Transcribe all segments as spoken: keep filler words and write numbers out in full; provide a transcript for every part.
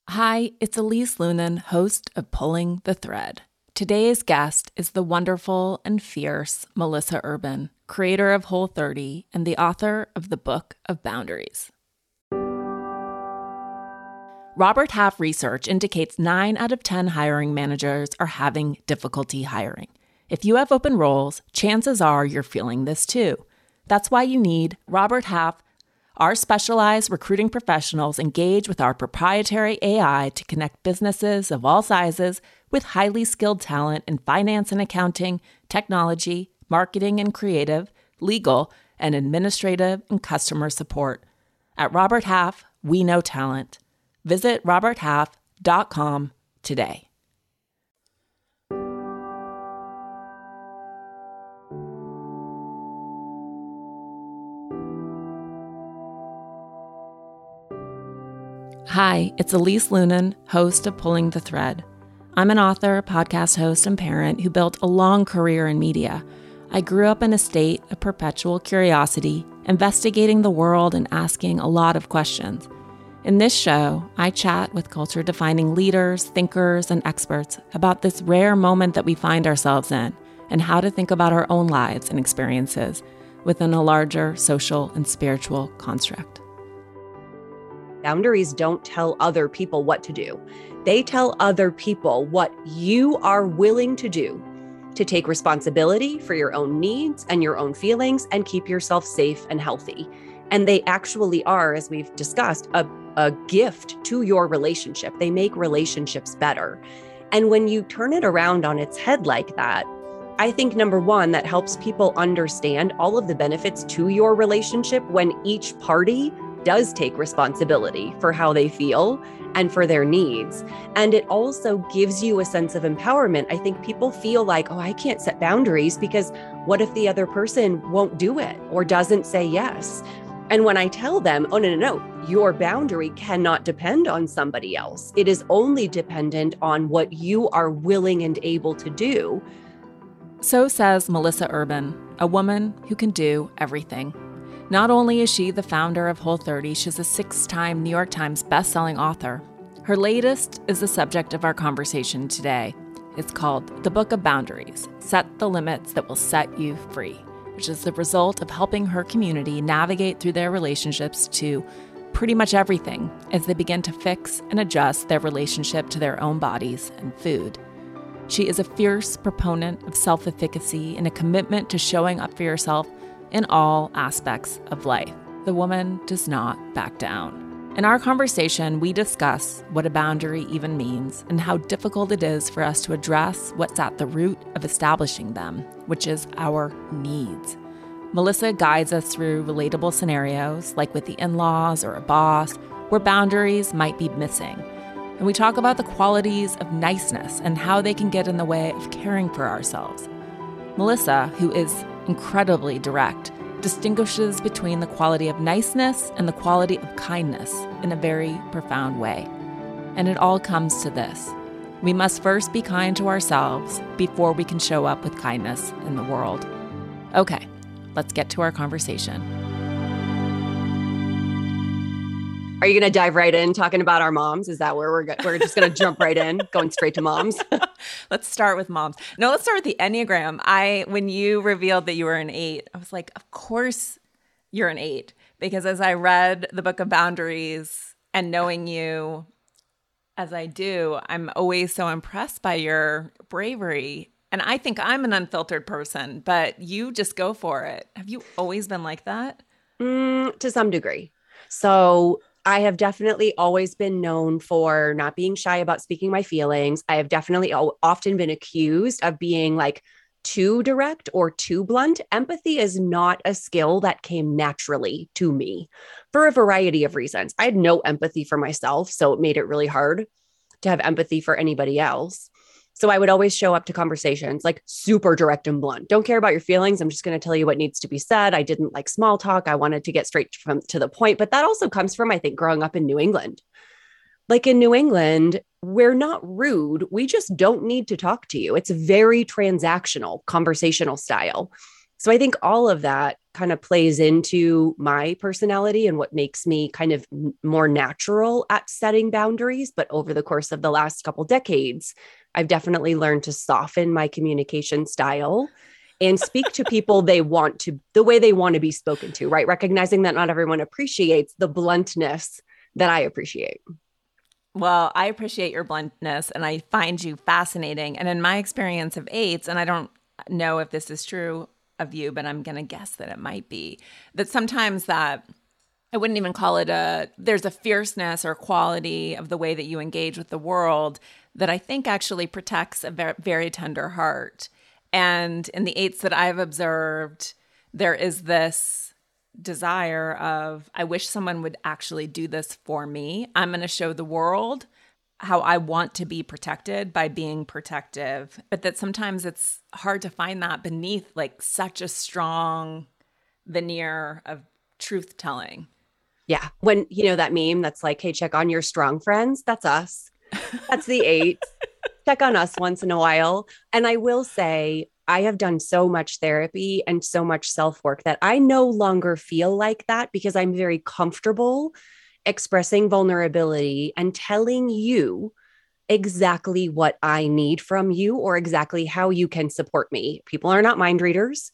Hi, it's Elise Lunan, host of Pulling the Thread. Today's guest is the wonderful and fierce Melissa Urban, creator of Whole thirty and the author of the Book of Boundaries. Robert Half research indicates nine out of ten hiring managers are having difficulty hiring. If you have open roles, chances are you're feeling this too. That's why you need Robert Half. Our specialized recruiting professionals engage with our proprietary A I to connect businesses of all sizes with highly skilled talent in finance and accounting, technology, marketing and creative, legal, and administrative and customer support. At Robert Half, we know talent. Visit robert half dot com today. Hi, it's Elise Lunan, host of Pulling the Thread. I'm an author, podcast host, and parent who built a long career in media. I grew up in a state of perpetual curiosity, investigating the world and asking a lot of questions. In this show, I chat with culture-defining leaders, thinkers, and experts about this rare moment that we find ourselves in and how to think about our own lives and experiences within a larger social and spiritual construct. Boundaries don't tell other people what to do. They tell other people what you are willing to do to take responsibility for your own needs and your own feelings and keep yourself safe and healthy. And they actually are, as we've discussed, a, a gift to your relationship. They make relationships better. And when you turn it around on its head like that, I think, number one, that helps people understand all of the benefits to your relationship when each party does take responsibility for how they feel and for their needs. And it also gives you a sense of empowerment. I think people feel like, oh, I can't set boundaries because what if the other person won't do it or doesn't say yes? And when I tell them, oh, no, no, no, your boundary cannot depend on somebody else. It is only dependent on what you are willing and able to do. So says Melissa Urban, a woman who can do everything. Not only is she the founder of Whole thirty, she's a six-time New York Times bestselling author. Her latest is the subject of our conversation today. It's called The Book of Boundaries, Set the Limits That Will Set You Free, which is the result of helping her community navigate through their relationships to pretty much everything as they begin to fix and adjust their relationship to their own bodies and food. She is a fierce proponent of self-efficacy and a commitment to showing up for yourself in all aspects of life. The woman does not back down. In our conversation, we discuss what a boundary even means and how difficult it is for us to address what's at the root of establishing them, which is our needs. Melissa guides us through relatable scenarios, like with the in-laws or a boss, where boundaries might be missing. And we talk about the qualities of niceness and how they can get in the way of caring for ourselves. Melissa, who is incredibly direct, distinguishes between the quality of niceness and the quality of kindness in a very profound way. And it all comes to this. We must first be kind to ourselves before we can show up with kindness in the world. Okay, let's get to our conversation. Are you going to dive right in talking about our moms? Is that where we're go- we're just going to jump right in, going straight to moms? Let's start with moms. No, let's start with the Enneagram. I, when you revealed that you were an eight, I was like, of course you're an eight. Because as I read the Book of Boundaries and knowing you as I do, I'm always so impressed by your bravery. And I think I'm an unfiltered person, but you just go for it. Have you always been like that? Mm, to some degree. So I have definitely always been known for not being shy about speaking my feelings. I have definitely often been accused of being like too direct or too blunt. Empathy is not a skill that came naturally to me for a variety of reasons. I had no empathy for myself, so it made it really hard to have empathy for anybody else. So I would always show up to conversations like super direct and blunt. Don't care about your feelings. I'm just going to tell you what needs to be said. I didn't like small talk. I wanted to get straight from to the point. But that also comes from, I think, growing up in New England. Like in New England, we're not rude. We just don't need to talk to you. It's very transactional, conversational style. So I think all of that kind of plays into my personality and what makes me kind of more natural at setting boundaries. But over the course of the last couple decades, I've definitely learned to soften my communication style and speak to people they want to, the way they want to be spoken to, right? Recognizing that not everyone appreciates the bluntness that I appreciate. Well, I appreciate your bluntness and I find you fascinating. And in my experience of eights, and I don't know if this is true of you, but I'm going to guess that it might be, that sometimes that I wouldn't even call it a, there's a fierceness or quality of the way that you engage with the world that I think actually protects a very, very tender heart. And in the eights that I've observed, there is this desire of, I wish someone would actually do this for me. I'm going to show the world how I want to be protected by being protective, but that sometimes it's hard to find that beneath like such a strong veneer of truth telling. Yeah. When, you know, that meme that's like, hey, check on your strong friends. That's us. That's the eight. Check on us once in a while. And I will say, I have done so much therapy and so much self-work that I no longer feel like that because I'm very comfortable expressing vulnerability and telling you exactly what I need from you or exactly how you can support me. People are not mind readers.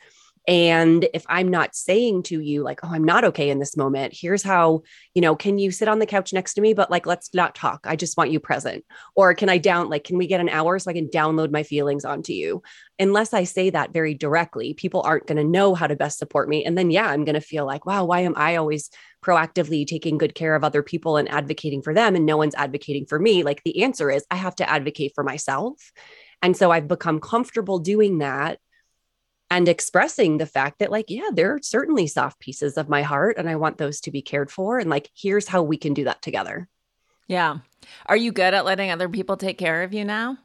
And if I'm not saying to you like, oh, I'm not okay in this moment, here's how, you know, can you sit on the couch next to me? But like, let's not talk. I just want you present. Or can I down, like, can we get an hour so I can download my feelings onto you? Unless I say that very directly, people aren't going to know how to best support me. And then, yeah, I'm going to feel like, wow, why am I always proactively taking good care of other people and advocating for them? And no one's advocating for me. Like the answer is I have to advocate for myself. And so I've become comfortable doing that and expressing the fact that like, yeah, there are certainly soft pieces of my heart and I want those to be cared for. And like, here's how we can do that together. Yeah. Are you good at letting other people take care of you now?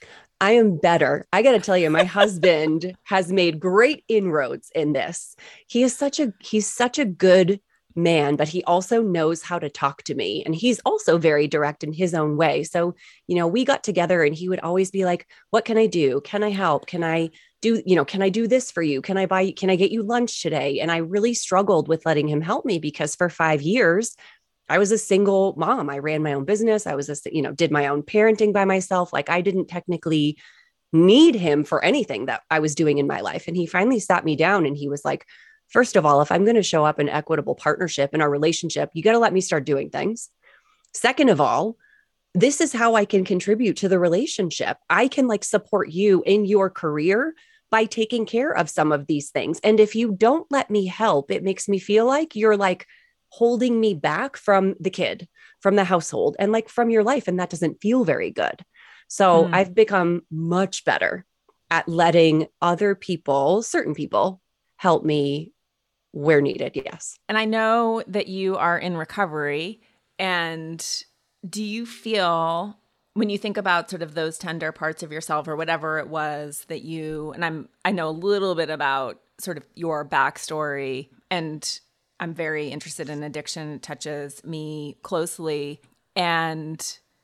I am better. I got to tell you, my husband has made great inroads in this. He is such a, he's such a good man, but he also knows how to talk to me. And he's also very direct in his own way. So, you know, we got together and he would always be like, what can I do? Can I help? Can I do, you know, can I do this for you? Can I buy, can I get you lunch today? And I really struggled with letting him help me because for five years, I was a single mom. I ran my own business. I was, a, you know, did my own parenting by myself. Like I didn't technically need him for anything that I was doing in my life. And he finally sat me down and he was like, first of all, if I'm going to show up in equitable partnership in our relationship, you got to let me start doing things. Second of all, this is how I can contribute to the relationship. I can like support you in your career by taking care of some of these things. And if you don't let me help, it makes me feel like you're like holding me back from the kid, from the household, and like from your life. And that doesn't feel very good. So mm. I've become much better at letting other people, certain people, help me where needed. Yes. And I know that you are in recovery. And do you feel, when you think about sort of those tender parts of yourself or whatever it was that you, and I'm, I know a little bit about sort of your backstory, and I'm very interested in addiction. It touches me closely. And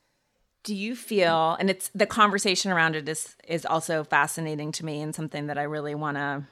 do you feel, and it's the conversation around it is, is also fascinating to me and something that I really want to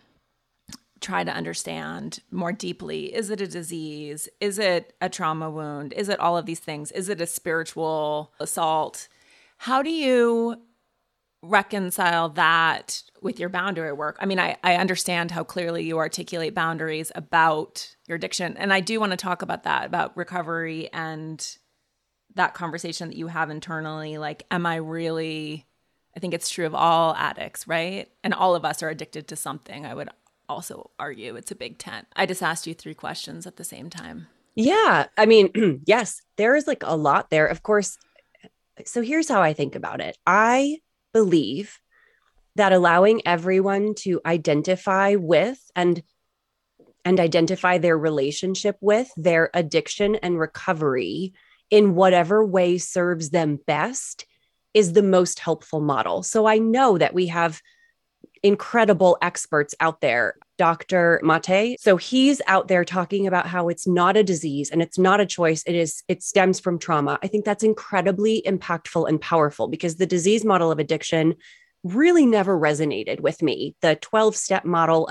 try to understand more deeply. Is it a disease? Is it a trauma wound? Is it all of these things? Is it a spiritual assault? How do you reconcile that with your boundary work? I mean, I, I understand how clearly you articulate boundaries about your addiction. And I do want to talk about that, about recovery and that conversation that you have internally. Like, am I really, I think it's true of all addicts, right? And all of us are addicted to something. I would also argue it's a big tent. I just asked you three questions at the same time. Yeah. I mean, yes, there is like a lot there. Of course. So here's how I think about it. I believe that allowing everyone to identify with and and identify their relationship with their addiction and recovery in whatever way serves them best is the most helpful model. So I know that we have incredible experts out there. Doctor Mate. So he's out there talking about how it's not a disease and it's not a choice. It is, it stems from trauma. I think that's incredibly impactful and powerful because the disease model of addiction really never resonated with me. The twelve step model of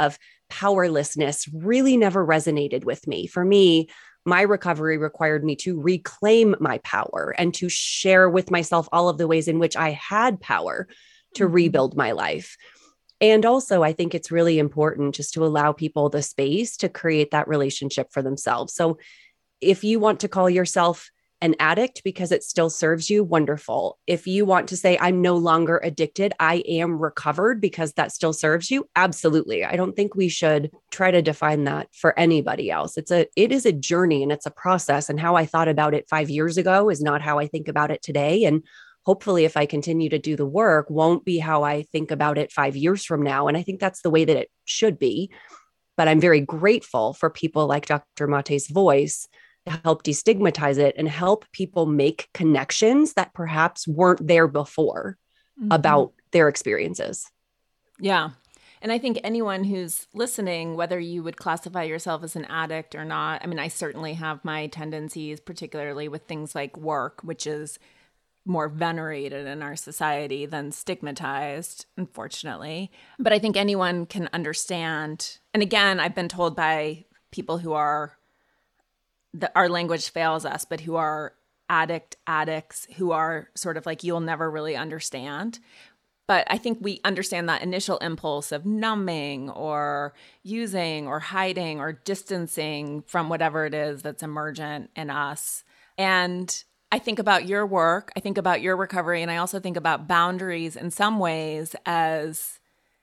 powerlessness really never resonated with me. For me, my recovery required me to reclaim my power and to share with myself all of the ways in which I had power to mm-hmm. rebuild my life. And also, I think it's really important just to allow people the space to create that relationship for themselves. So if you want to call yourself an addict because it still serves you, wonderful. If you want to say, I'm no longer addicted, I am recovered because that still serves you, absolutely. I don't think we should try to define that for anybody else. It's a, it is a journey and it's a process. And how I thought about it five years ago is not how I think about it today. And hopefully, if I continue to do the work, won't be how I think about it five years from now. And I think that's the way that it should be. But I'm very grateful for people like Doctor Mate's voice to help destigmatize it and help people make connections that perhaps weren't there before mm-hmm. about their experiences. Yeah. And I think anyone who's listening, whether you would classify yourself as an addict or not, I mean, I certainly have my tendencies, particularly with things like work, which is more venerated in our society than stigmatized, unfortunately. But I think anyone can understand. And again, I've been told by people who are, the, our language fails us, but who are addict addicts, who are sort of like, you'll never really understand. But I think we understand that initial impulse of numbing or using or hiding or distancing from whatever it is that's emergent in us. And I think about your work, I think about your recovery, and I also think about boundaries in some ways as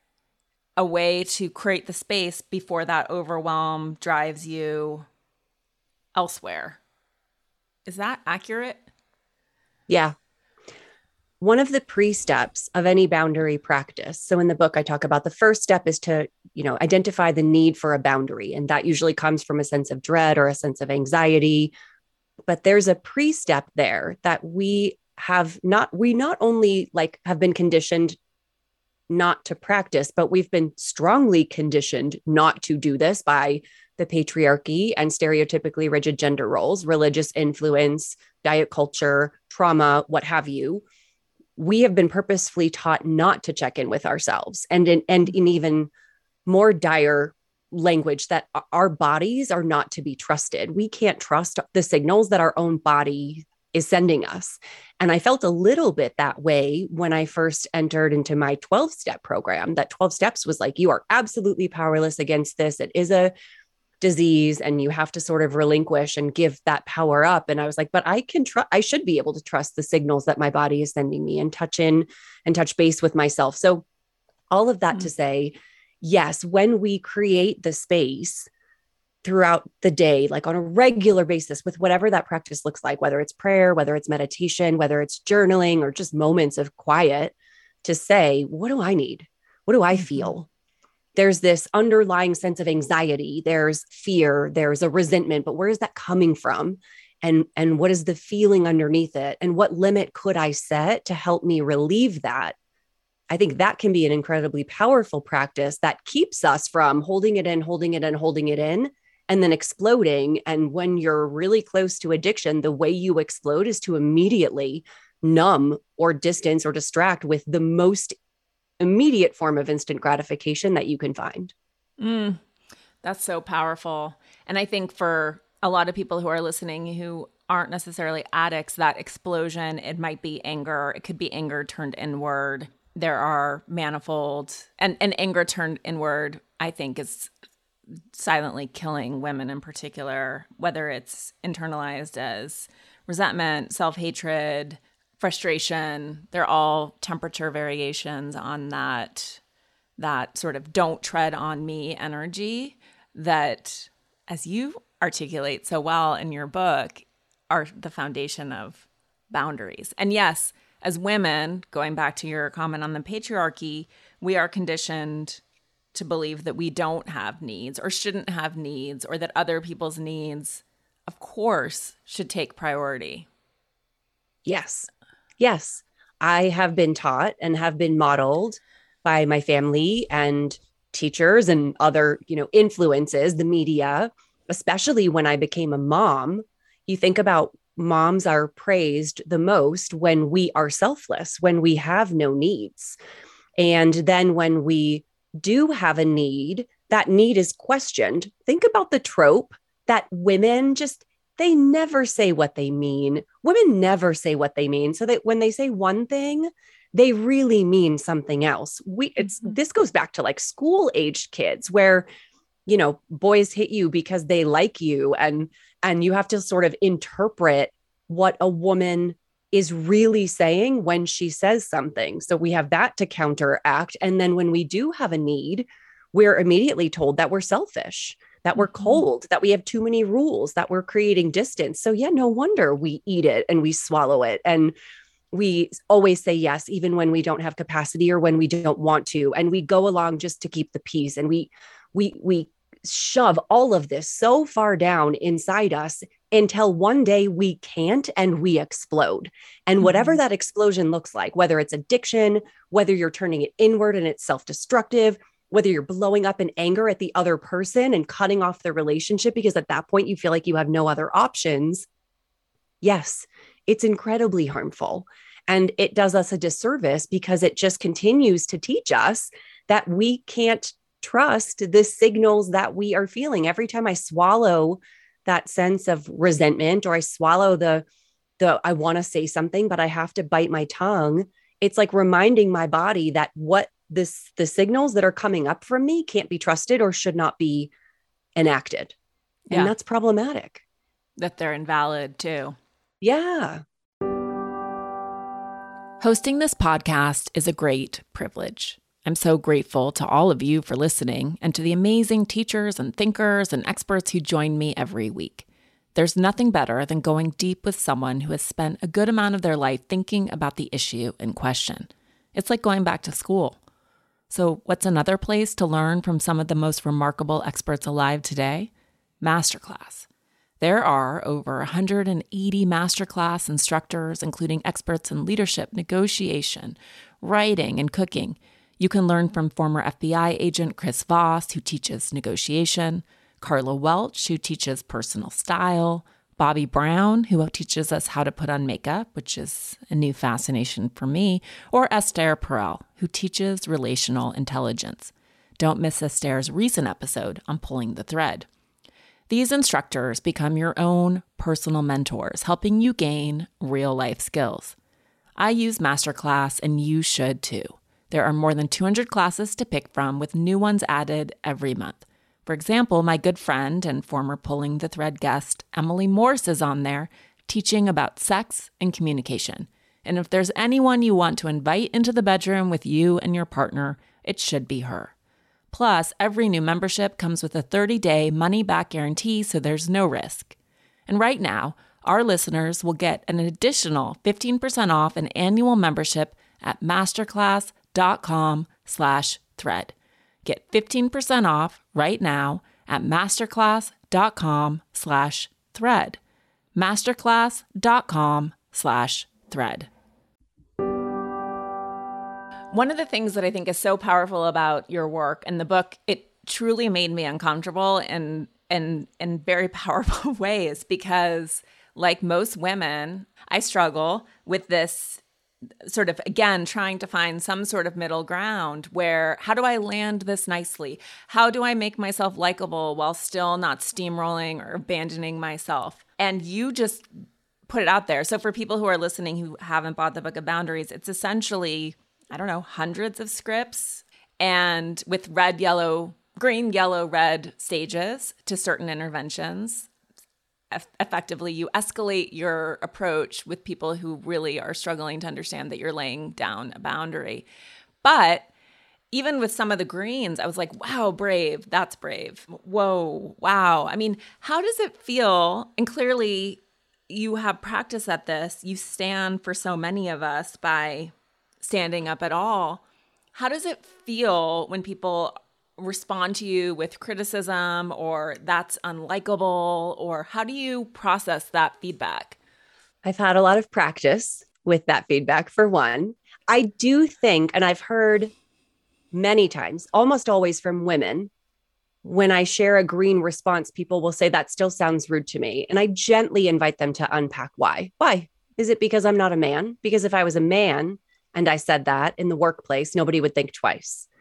a way to create the space before that overwhelm drives you elsewhere. Is that accurate? Yeah. One of the pre-steps of any boundary practice. So in the book, I talk about the first step is to, you know, identify the need for a boundary. And that usually comes from a sense of dread or a sense of anxiety. But there's a pre-step there that we have not, we not only like have been conditioned not to practice, but we've been strongly conditioned not to do this by the patriarchy and stereotypically rigid gender roles, religious influence, diet culture, trauma, what have you. We have been purposefully taught not to check in with ourselves, and in, and in even more dire language that our bodies are not to be trusted. We can't trust the signals that our own body is sending us. And I felt a little bit that way when I first entered into my twelve-step program. That twelve steps was like, you are absolutely powerless against this. It is a disease and you have to sort of relinquish and give that power up. And I was like, but I can trust, I should be able to trust the signals that my body is sending me and touch in and touch base with myself. So all of that mm-hmm. to say, yes, when we create the space throughout the day, like on a regular basis with whatever that practice looks like, whether it's prayer, whether it's meditation, whether it's journaling or just moments of quiet, to say, what do I need? What do I feel? There's this underlying sense of anxiety. There's fear. There's a resentment, but where is that coming from? And, and what is the feeling underneath it? And what limit could I set to help me relieve that? I think that can be an incredibly powerful practice that keeps us from holding it in, holding it in, holding it in, and then exploding. And when you're really close to addiction, the way you explode is to immediately numb or distance or distract with the most immediate form of instant gratification that you can find. Mm, that's so powerful. And I think for a lot of people who are listening who aren't necessarily addicts, that explosion, it might be anger. It could be anger turned inward. There are manifold, and, and anger turned inward, I think, is silently killing women in particular, whether it's internalized as resentment, self-hatred, frustration. They're all temperature variations on that, that sort of don't tread on me energy that, as you articulate so well in your book, are the foundation of boundaries. And yes, as women, going back to your comment on the patriarchy, we are conditioned to believe that we don't have needs or shouldn't have needs, or that other people's needs, of course, should take priority. Yes. Yes. I have been taught and have been modeled by my family and teachers and other, you know, influences, the media, especially when I became a mom. You think about moms are praised the most when we are selfless, when we have no needs. And then when we do have a need, that need is questioned, think about the trope that women just, they never say what they mean. Women never say what they mean. So that when they say one thing, they really mean something else. We, it's, Mhm. this goes back to like school aged kids where, you know, boys hit you because they like you, and, and you have to sort of interpret what a woman is really saying when she says something. So we have that to counteract. And then when we do have a need, we're immediately told that we're selfish, that we're Mhm. cold, that we have too many rules, that we're creating distance. So yeah, no wonder we eat it and we swallow it. And we always say yes, even when we don't have capacity or when we don't want to. And we go along just to keep the peace. And we, we, we shove all of this so far down inside us until one day we can't and we explode. And whatever Mhm. that explosion looks like, whether it's addiction, whether you're turning it inward and it's self-destructive, whether you're blowing up in anger at the other person and cutting off the relationship because at that point you feel like you have no other options. Yes, it's incredibly harmful. And it does us a disservice because it just continues to teach us that we can't trust the signals that we are feeling. Every time I swallow that sense of resentment, or I swallow the, the I want to say something, but I have to bite my tongue, it's like reminding my body that what this, the signals that are coming up from me can't be trusted or should not be enacted. And Yeah. that's problematic. That they're invalid too. Yeah. Hosting this podcast is a great privilege. I'm so grateful to all of you for listening and to the amazing teachers and thinkers and experts who join me every week. There's nothing better than going deep with someone who has spent a good amount of their life thinking about the issue in question. It's like going back to school. So what's another place to learn from some of the most remarkable experts alive today? Masterclass. There are over one hundred eighty masterclass instructors, including experts in leadership, negotiation, writing, and cooking. You can learn from former F B I agent Chris Voss, who teaches negotiation, Carla Welch, who teaches personal style, Bobby Brown, who teaches us how to put on makeup, which is a new fascination for me, or Esther Perel, who teaches relational intelligence. Don't miss Esther's recent episode on pulling the thread. These instructors become your own personal mentors, helping you gain real-life skills. I use Masterclass, and you should too. There are more than two hundred classes to pick from, with new ones added every month. For example, my good friend and former Pulling the Thread guest, Emily Morse, is on there teaching about sex and communication. And if there's anyone you want to invite into the bedroom with you and your partner, it should be her. Plus, every new membership comes with a thirty-day money-back guarantee, so there's no risk. And right now, our listeners will get an additional fifteen percent off an annual membership at masterclass.com slash thread. Get fifteen percent off right now at masterclass.com slash thread. Masterclass.com slash thread. One of the things that I think is so powerful about your work and the book, it truly made me uncomfortable in, in, in very powerful ways because, like most women, I struggle with this sort of, again, trying to find some sort of middle ground where, how do I land this nicely? How do I make myself likable while still not steamrolling or abandoning myself? And you just put it out there. So for people who are listening who haven't bought the Book of Boundaries, it's essentially, I don't know, hundreds of scripts and with red, yellow, green, yellow, red stages to certain interventions. Effectively, you escalate your approach with people who really are struggling to understand that you're laying down a boundary. But even with some of the greens, I was like, wow, brave. That's brave. Whoa, wow. I mean, how does it feel? And clearly you have practice at this. You stand for so many of us by standing up at all. How does it feel when people respond to you with criticism or that's unlikable, or how do you process that feedback? I've had a lot of practice with that feedback, for one. I do think, and I've heard many times, almost always from women, when I share a green response, people will say that still sounds rude to me. And I gently invite them to unpack why. Why? Is it because I'm not a man? Because if I was a man and I said that in the workplace, nobody would think twice.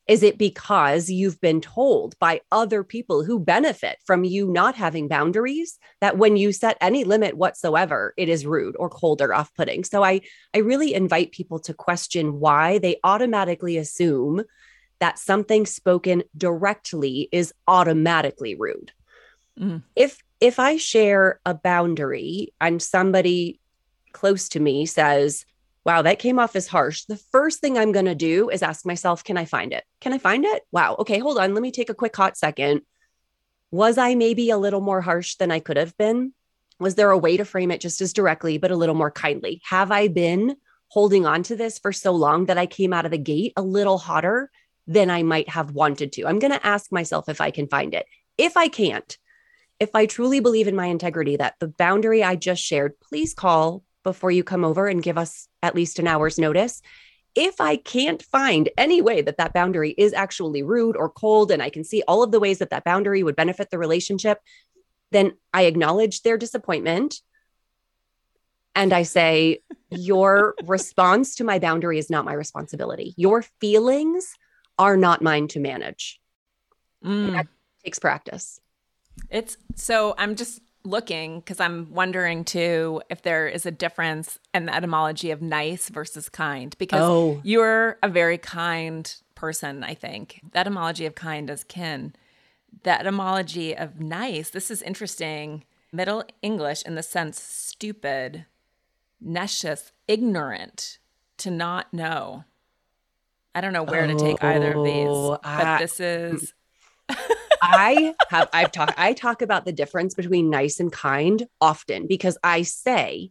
Is it because you've been told by other people who benefit from you not having boundaries that when you set any limit whatsoever, it is rude or cold or off-putting? So I, I really invite people to question why they automatically assume that something spoken directly is automatically rude. Mm. If, if I share a boundary and somebody close to me says, wow, that came off as harsh, the first thing I'm going to do is ask myself, can I find it? Can I find it? Wow. Okay, hold on. Let me take a quick hot second. Was I maybe a little more harsh than I could have been? Was there a way to frame it just as directly, but a little more kindly? Have I been holding on to this for so long that I came out of the gate a little hotter than I might have wanted to? I'm going to ask myself if I can find it. If I can't, if I truly believe in my integrity that the boundary I just shared, please call before you come over and give us at least an hour's notice. If I can't find any way that that boundary is actually rude or cold, and I can see all of the ways that that boundary would benefit the relationship, then I acknowledge their disappointment. And I say, your response to my boundary is not my responsibility. Your feelings are not mine to manage. Mm. That takes practice. It's so I'm just looking because I'm wondering too if there is a difference in the etymology of nice versus kind, because oh. you're a very kind person, I think. The etymology of kind is kin. The etymology of nice, this is interesting. Middle English in the sense stupid, nescious, ignorant, to not know. I don't know where oh, to take either of these, but I, this is... I have, I've talked, I talk about the difference between nice and kind often because I say,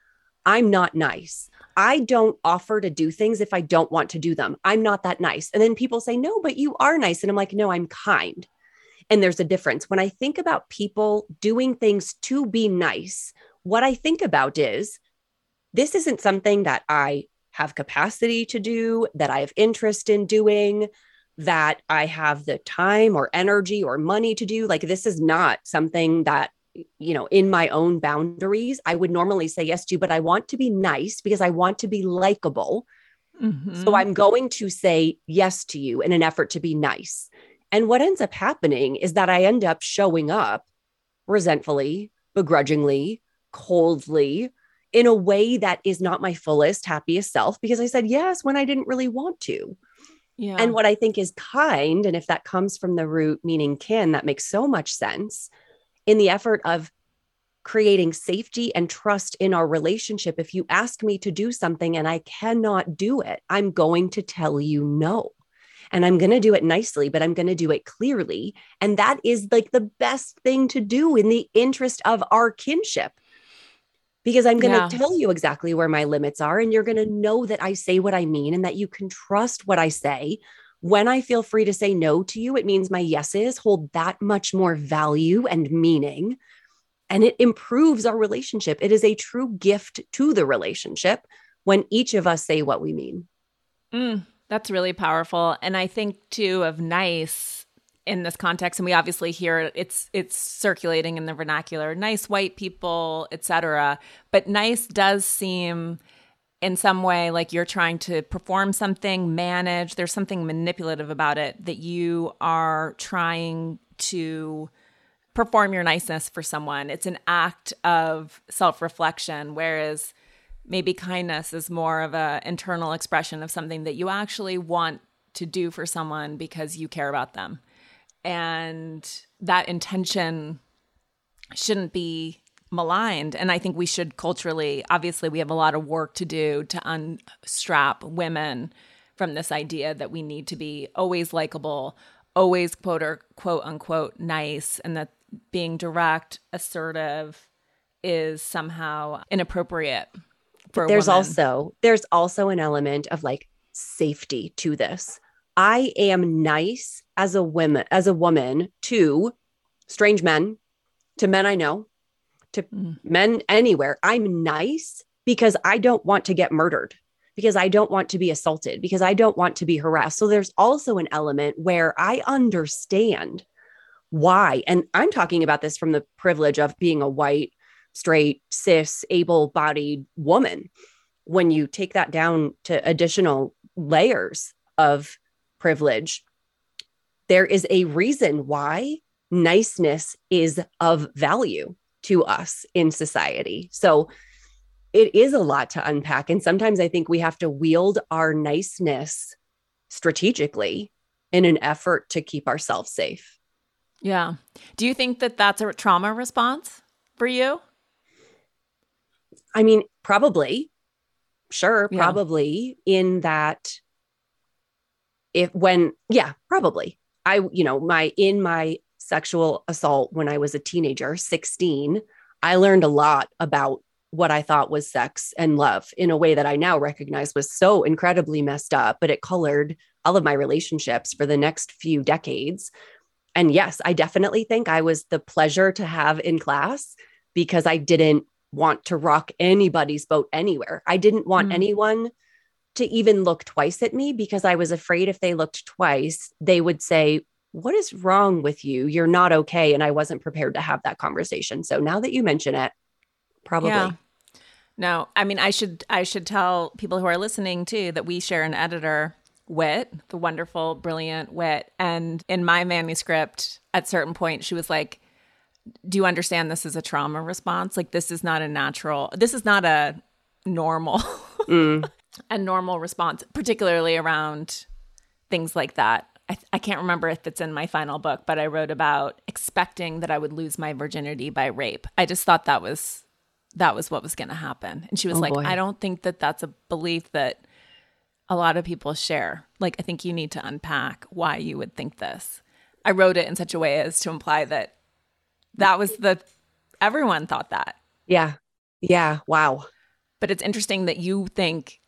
I'm not nice. I don't offer to do things if I don't want to do them. I'm not that nice. And then people say, no, but you are nice. And I'm like, no, I'm kind. And there's a difference. When I think about people doing things to be nice, what I think about is this isn't something that I have capacity to do, that I have interest in doing, that I have the time or energy or money to do. Like, this is not something that, you know, in my own boundaries, I would normally say yes to, but I want to be nice because I want to be likable. Mm-hmm. So I'm going to say yes to you in an effort to be nice. And what ends up happening is that I end up showing up resentfully, begrudgingly, coldly, in a way that is not my fullest, happiest self, because I said yes when I didn't really want to. Yeah. And what I think is kind, and if that comes from the root meaning kin, that makes so much sense in the effort of creating safety and trust in our relationship. If you ask me to do something and I cannot do it, I'm going to tell you no. And I'm going to do it nicely, but I'm going to do it clearly. And that is like the best thing to do in the interest of our kinship. Because I'm going to yeah. tell you exactly where my limits are. And you're going to know that I say what I mean and that you can trust what I say. When I feel free to say no to you, it means my yeses hold that much more value and meaning. And it improves our relationship. It is a true gift to the relationship when each of us say what we mean. Mm, that's really powerful. And I think too of nice in this context, and we obviously hear it, it's it's circulating in the vernacular, nice white people, et cetera. But nice does seem in some way like you're trying to perform something, manage. There's something manipulative about it, that you are trying to perform your niceness for someone. It's an act of self-reflection, whereas maybe kindness is more of an internal expression of something that you actually want to do for someone because you care about them. And that intention shouldn't be maligned. And I think we should culturally, obviously, we have a lot of work to do to unstrap women from this idea that we need to be always likable, always quote or quote unquote nice, and that being direct, assertive is somehow inappropriate for there's women. also there's also an element of like safety to this. I am nice as a woman, as a woman to strange men, to men I know, to mm. men anywhere. I'm nice because I don't want to get murdered, because I don't want to be assaulted, because I don't want to be harassed. So there's also an element where I understand why. And I'm talking about this from the privilege of being a white, straight, cis, able-bodied woman. When you take that down to additional layers of privilege, there is a reason why niceness is of value to us in society. So it is a lot to unpack. And sometimes I think we have to wield our niceness strategically in an effort to keep ourselves safe. Yeah. Do you think that that's a trauma response for you? I mean, probably. Sure, Yeah. probably in that if when, yeah, probably. I, you know, my, in my sexual assault when I was a teenager, sixteen, I learned a lot about what I thought was sex and love in a way that I now recognize was so incredibly messed up, but it colored all of my relationships for the next few decades. And yes, I definitely think I was the pleasure to have in class because I didn't want to rock anybody's boat anywhere. I didn't want Mm. anyone to even look twice at me because I was afraid if they looked twice, they would say, "What is wrong with you? You're not okay." And I wasn't prepared to have that conversation. So now that you mention it, probably. Yeah. No, I mean, I should I should tell people who are listening too that we share an editor, Wit, the wonderful, brilliant Wit. And in my manuscript, at certain point, she was like, "Do you understand this is a trauma response? Like, this is not a natural, this is not a normal, Mm. a normal response, particularly around things like that." I, I can't remember if it's in my final book, but I wrote about expecting that I would lose my virginity by rape. I just thought that was that was what was going to happen. And she was Oh, like, boy. "I don't think that that's a belief that a lot of people share. Like, I think you need to unpack why you would think this." I wrote it in such a way as to imply that that was the, everyone thought that. Yeah. Yeah. Wow. But it's interesting that you think,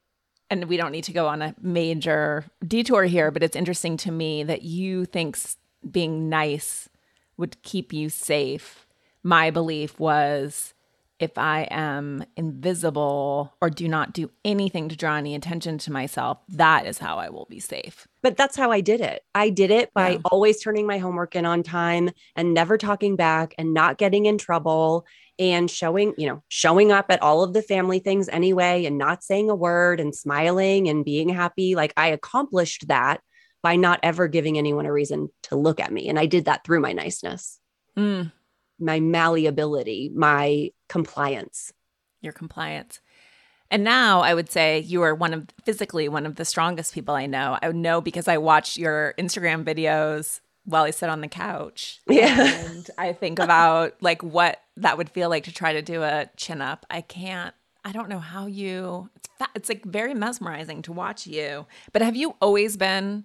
and we don't need to go on a major detour here, but it's interesting to me that you think s- being nice would keep you safe. My belief was, if I am invisible or do not do anything to draw any attention to myself, that is how I will be safe. But that's how I did it. I did it by Yeah. always turning my homework in on time and never talking back and not getting in trouble and showing, you know, showing up at all of the family things anyway and not saying a word and smiling and being happy. Like, I accomplished that by not ever giving anyone a reason to look at me. And I did that through my niceness, Mm, my malleability, my compliance. your compliance. And now I would say you are one of, physically one of the strongest people I know. I know because I watch your Instagram videos while I sit on the couch. Yeah. And I think about like what that would feel like to try to do a chin up. I can't, I don't know how you, it's, fa- it's like very mesmerizing to watch you. But have you always been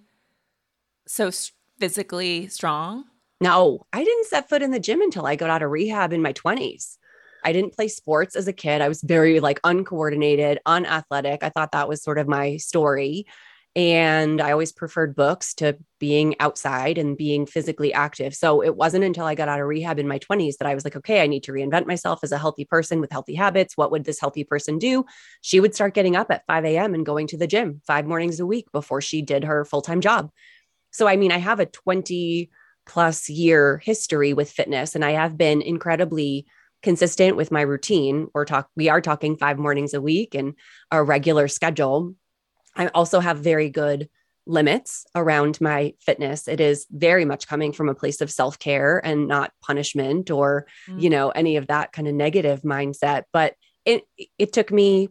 so s- physically strong? No, I didn't set foot in the gym until I got out of rehab in my twenties. I didn't play sports as a kid. I was very like uncoordinated, unathletic. I thought that was sort of my story. And I always preferred books to being outside and being physically active. So it wasn't until I got out of rehab in my twenties that I was like, okay, I need to reinvent myself as a healthy person with healthy habits. What would this healthy person do? She would start getting up at five a.m. and going to the gym five mornings a week before she did her full-time job. So, I mean, I have a twenty plus year history with fitness, and I have been incredibly consistent with my routine. We're talk, we are talking five mornings a week and a regular schedule. I also have very good limits around my fitness. It is very much coming from a place of self-care and not punishment or, Mm. you know, any of that kind of negative mindset. But it, it took me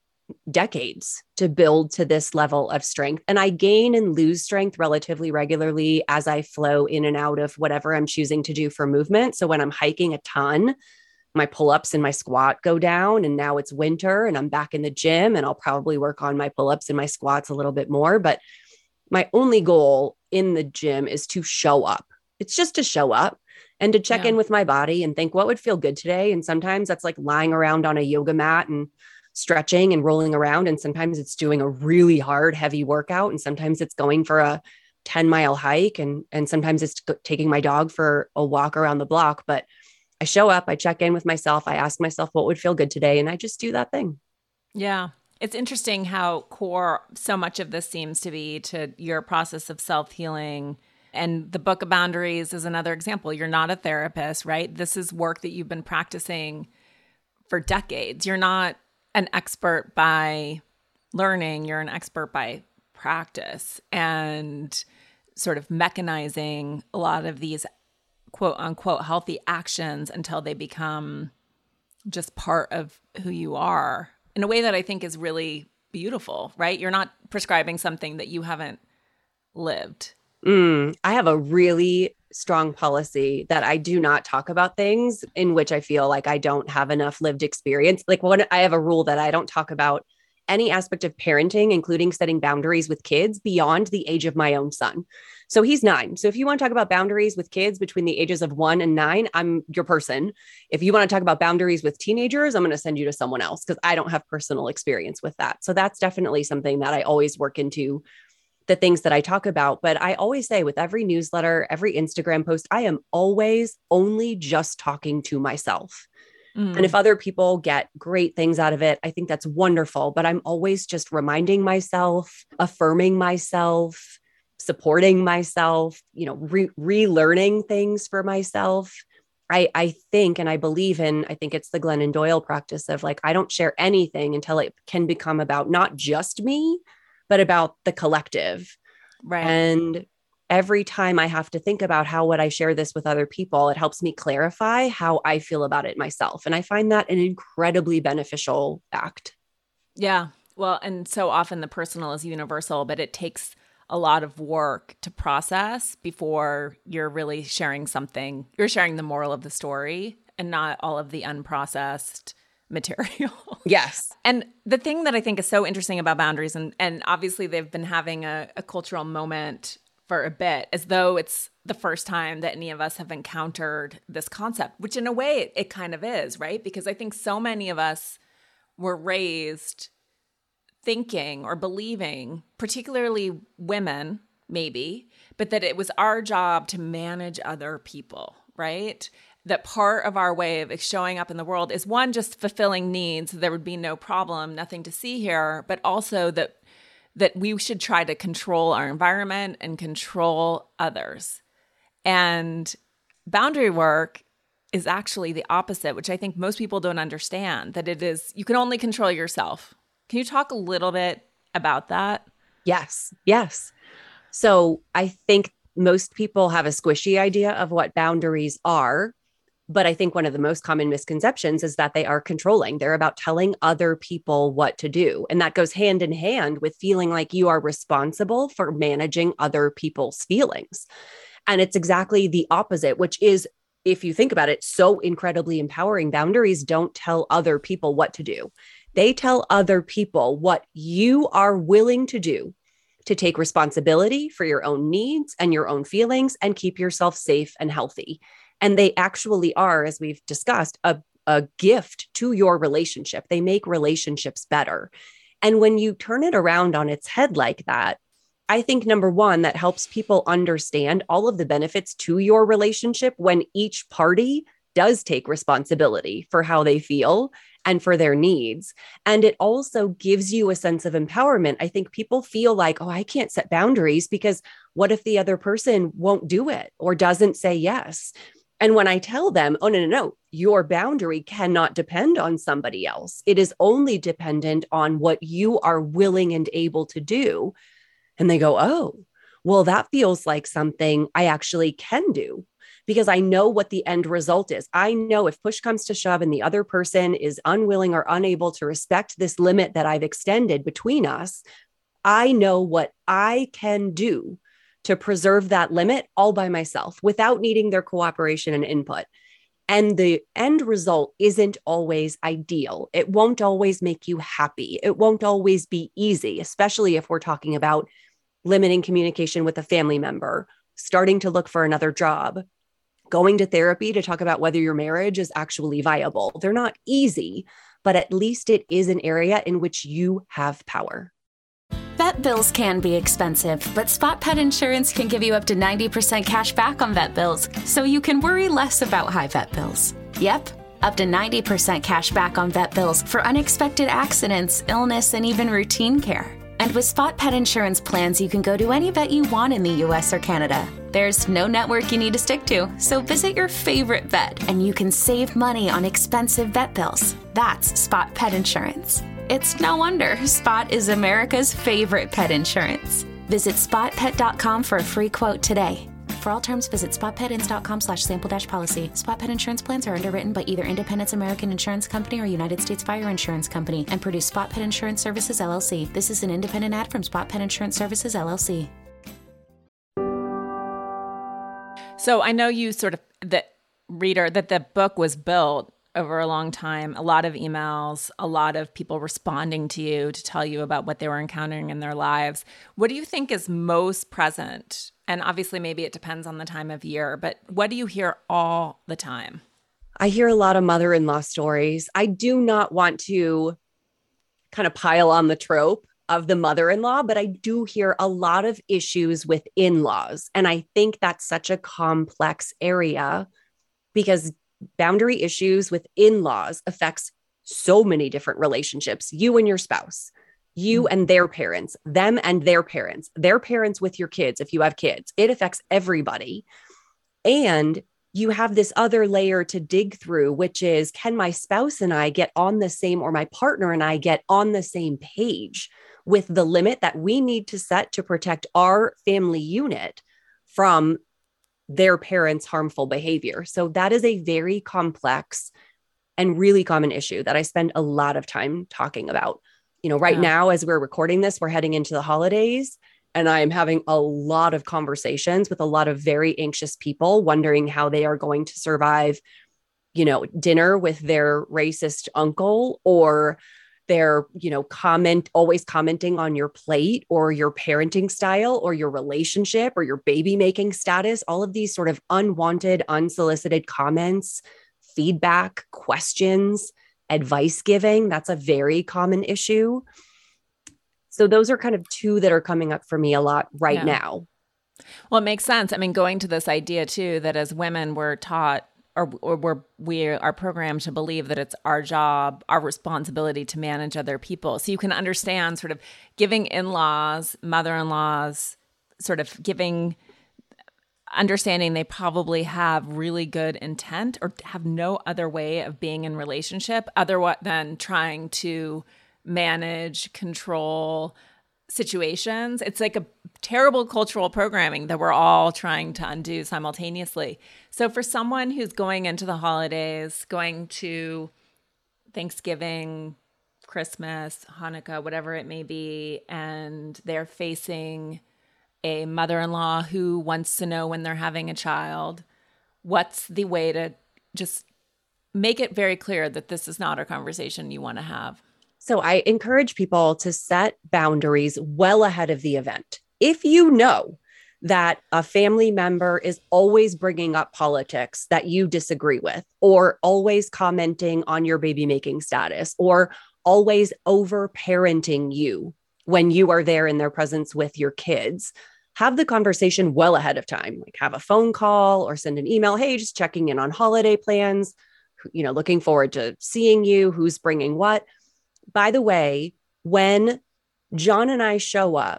decades to build to this level of strength. And I gain and lose strength relatively regularly as I flow in and out of whatever I'm choosing to do for movement. So when I'm hiking a ton, my pull-ups and my squat go down, and now it's winter and I'm back in the gym, and I'll probably work on my pull-ups and my squats a little bit more. But my only goal in the gym is to show up. It's just to show up and to check Yeah. in with my body and think what would feel good today. And sometimes that's like lying around on a yoga mat and stretching and rolling around. And sometimes it's doing a really hard, heavy workout. And sometimes it's going for a ten mile hike. And, and sometimes it's taking my dog for a walk around the block. But I show up, I check in with myself. I ask myself what would feel good today. And I just do that thing. Yeah. It's interesting how core so much of this seems to be to your process of self-healing. And the Book of Boundaries is another example. You're not a therapist, right? This is work that you've been practicing for decades. You're not an expert by learning, you're an expert by practice. And sort of mechanizing a lot of these quote unquote healthy actions until they become just part of who you are in a way that I think is really beautiful, right? You're not prescribing something that you haven't lived. Mm, I have a really strong policy that I do not talk about things in which I feel like I don't have enough lived experience. Like one, I have a rule that I don't talk about any aspect of parenting, including setting boundaries with kids beyond the age of my own son. So he's nine. So if you want to talk about boundaries with kids between the ages of one and nine, I'm your person. If you want to talk about boundaries with teenagers, I'm going to send you to someone else because I don't have personal experience with that. So that's definitely something that I always work into the things that I talk about. But I always say with every newsletter, every Instagram post, I am always only just talking to myself. Mm. And if other people get great things out of it, I think that's wonderful. But I'm always just reminding myself, affirming myself, supporting myself, you know, re- relearning things for myself. I, I think, and I believe in, I think it's the Glennon Doyle practice of like, I don't share anything until it can become about not just me, but about the collective. Right. And every time I have to think about how would I share this with other people, it helps me clarify how I feel about it myself. And I find that an incredibly beneficial act. Yeah. Well, and so often the personal is universal, but it takes a lot of work to process before you're really sharing something. You're sharing the moral of the story and not all of the unprocessed material. Yes. And the thing that I think is so interesting about boundaries, and, and obviously they've been having a, a cultural moment for a bit, as though it's the first time that any of us have encountered this concept, which in a way it, it kind of is, right? Because I think so many of us were raised thinking or believing, particularly women, maybe, but that it was our job to manage other people, right? That part of our way of showing up in the world is one, just fulfilling needs. So there would be no problem, nothing to see here, but also that that we should try to control our environment and control others. And boundary work is actually the opposite, which I think most people don't understand, that it is, you can only control yourself. Can you talk a little bit about that? Yes. Yes. So I think most people have a squishy idea of what boundaries are. But I think one of the most common misconceptions is that they are controlling. They're about telling other people what to do. And that goes hand in hand with feeling like you are responsible for managing other people's feelings. And it's exactly the opposite, which is, if you think about it, so incredibly empowering. Boundaries don't tell other people what to do. They tell other people what you are willing to do to take responsibility for your own needs and your own feelings and keep yourself safe and healthy. And they actually are, as we've discussed, a, a gift to your relationship. They make relationships better. And when you turn it around on its head like that, I think, number one, that helps people understand all of the benefits to your relationship when each party does take responsibility for how they feel and for their needs. And it also gives you a sense of empowerment. I think people feel like, oh, I can't set boundaries because what if the other person won't do it or doesn't say yes? And when I tell them, oh, no, no, no, your boundary cannot depend on somebody else. It is only dependent on what you are willing and able to do. And they go, oh, well, that feels like something I actually can do because I know what the end result is. I know if push comes to shove and the other person is unwilling or unable to respect this limit that I've extended between us, I know what I can do to preserve that limit all by myself without needing their cooperation and input. And the end result isn't always ideal. It won't always make you happy. It won't always be easy, especially if we're talking about limiting communication with a family member, starting to look for another job, going to therapy to talk about whether your marriage is actually viable. They're not easy, but at least it is an area in which you have power. Vet bills can be expensive, but Spot Pet Insurance can give you up to ninety percent cash back on vet bills, so you can worry less about high vet bills. Yep, up to ninety percent cash back on vet bills for unexpected accidents, illness, and even routine care. And with Spot Pet Insurance plans, you can go to any vet you want in the U S or Canada. There's no network you need to stick to, so visit your favorite vet, and you can save money on expensive vet bills. That's Spot Pet Insurance. It's no wonder Spot is America's favorite pet insurance. Visit spot pet dot com for a free quote today. For all terms, visit spot pet ins dot com slash sample dash policy. Spot Pet insurance plans are underwritten by either Independence American Insurance Company or United States Fire Insurance Company and produce Spot Pet Insurance Services, L L C. This is an independent ad from Spot Pet Insurance Services, L L C. So I know you sort of, the reader, that the book was built over a long time, a lot of emails, a lot of people responding to you to tell you about what they were encountering in their lives. What do you think is most present? And obviously, maybe it depends on the time of year, but what do you hear all the time? I hear a lot of mother-in-law stories. I do not want to kind of pile on the trope of the mother-in-law, but I do hear a lot of issues with in-laws. And I think that's such a complex area because boundary issues with in-laws affects so many different relationships. You and your spouse, you mm-hmm. and their parents, them and their parents, their parents with your kids. If you have kids, it affects everybody. And you have this other layer to dig through, which is, can my spouse and I get on the same, or my partner and I get on the same page with the limit that we need to set to protect our family unit from their parents' harmful behavior? So that is a very complex and really common issue that I spend a lot of time talking about. You know, right yeah. now, as we're recording this, we're heading into the holidays, and I am having a lot of conversations with a lot of very anxious people wondering how they are going to survive, you know, dinner with their racist uncle, or they're, you know, comment, always commenting on your plate or your parenting style or your relationship or your baby making status, all of these sort of unwanted, unsolicited comments, feedback, questions, advice giving. That's a very common issue. So those are kind of two that are coming up for me a lot right yeah. now. Well, it makes sense. I mean, going to this idea too, that as women we're taught or, or we're, we are programmed to believe that it's our job, our responsibility to manage other people. So you can understand sort of giving in-laws, mother-in-laws, sort of giving, understanding they probably have really good intent or have no other way of being in relationship other than trying to manage, control situations. It's like a terrible cultural programming that we're all trying to undo simultaneously. So for someone who's going into the holidays, going to Thanksgiving, Christmas, Hanukkah, whatever it may be, and they're facing a mother-in-law who wants to know when they're having a child, what's the way to just make it very clear that this is not a conversation you want to have? So I encourage people to set boundaries well ahead of the event. If you know that a family member is always bringing up politics that you disagree with, or always commenting on your baby making status, or always over parenting you when you are there in their presence with your kids, have the conversation well ahead of time. Like have a phone call or send an email. Hey, just checking in on holiday plans, you know, looking forward to seeing you, who's bringing what. By the way, when John and I show up,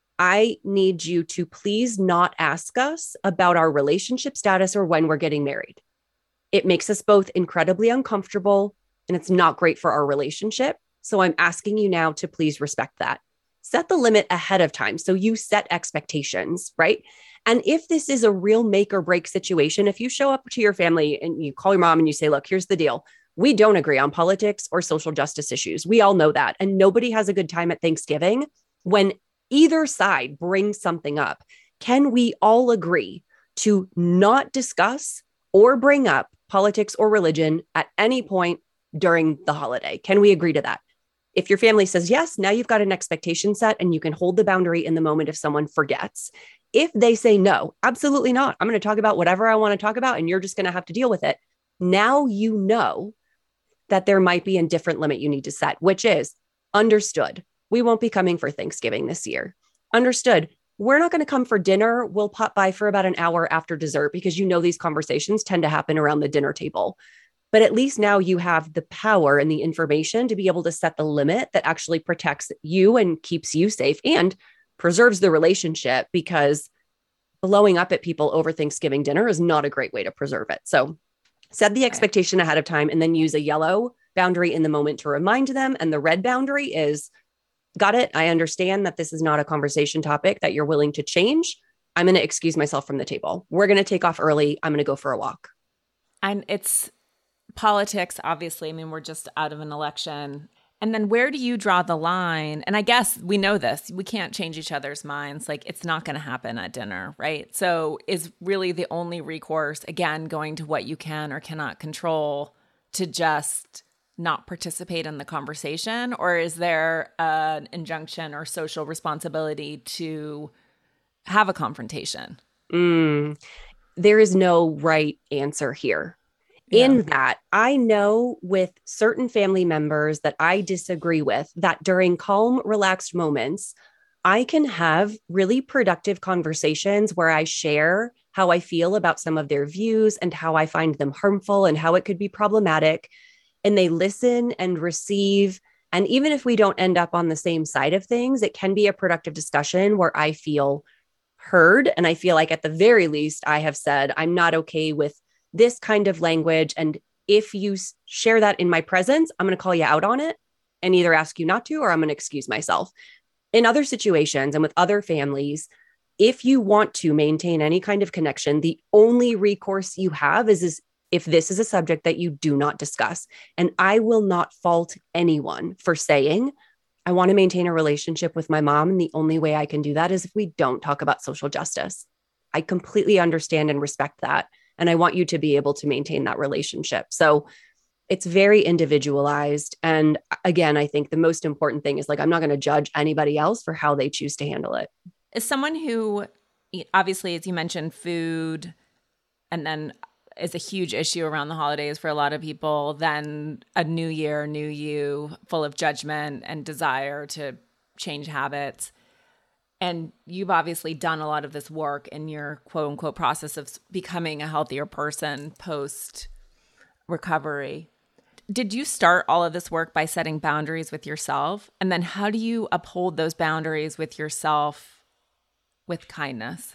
I need you to please not ask us about our relationship status or when we're getting married. It makes us both incredibly uncomfortable and it's not great for our relationship. So I'm asking you now to please respect that. Set the limit ahead of time. So you set expectations, right? And if this is a real make or break situation, if you show up to your family and you call your mom and you say, look, here's the deal. We don't agree on politics or social justice issues. We all know that. And nobody has a good time at Thanksgiving when either side brings something up. Can we all agree to not discuss or bring up politics or religion at any point during the holiday? Can we agree to that? If your family says yes, now you've got an expectation set and you can hold the boundary in the moment if someone forgets. If they say no, absolutely not. I'm going to talk about whatever I want to talk about and you're just going to have to deal with it. Now you know that there might be a different limit you need to set, which is understood. We won't be coming for Thanksgiving this year. Understood. We're not going to come for dinner. We'll pop by for about an hour after dessert because you know these conversations tend to happen around the dinner table. But at least now you have the power and the information to be able to set the limit that actually protects you and keeps you safe and preserves the relationship, because blowing up at people over Thanksgiving dinner is not a great way to preserve it. So set the expectation ahead of time and then use a yellow boundary in the moment to remind them. And the red boundary is got it. I understand that this is not a conversation topic that you're willing to change. I'm going to excuse myself from the table. We're going to take off early. I'm going to go for a walk. And it's politics, obviously. I mean, we're just out of an election. And then where do you draw the line? And I guess we know this. We can't change each other's minds. Like, it's not going to happen at dinner, right? So is really the only recourse, again, going to what you can or cannot control to just not participate in the conversation? Or is there an injunction or social responsibility to have a confrontation? Mm, there is no right answer here. Yeah. In that, I know with certain family members that I disagree with, that during calm, relaxed moments, I can have really productive conversations where I share how I feel about some of their views and how I find them harmful and how it could be problematic. And they listen and receive. And even if we don't end up on the same side of things, it can be a productive discussion where I feel heard. And I feel like at the very least, I have said, I'm not okay with this kind of language. And if you share that in my presence, I'm going to call you out on it and either ask you not to, or I'm going to excuse myself. In other situations and with other families, if you want to maintain any kind of connection, the only recourse you have is, is if this is a subject that you do not discuss. And I will not fault anyone for saying, I want to maintain a relationship with my mom. And the only way I can do that is if we don't talk about social justice. I completely understand and respect that. And I want you to be able to maintain that relationship. So it's very individualized. And again, I think the most important thing is like, I'm not going to judge anybody else for how they choose to handle it. As someone who, obviously, as you mentioned, food, and then is a huge issue around the holidays for a lot of people, then a new year, new you, full of judgment and desire to change habits. And you've obviously done a lot of this work in your quote unquote process of becoming a healthier person post recovery. Did you start all of this work by setting boundaries with yourself? And then how do you uphold those boundaries with yourself with kindness?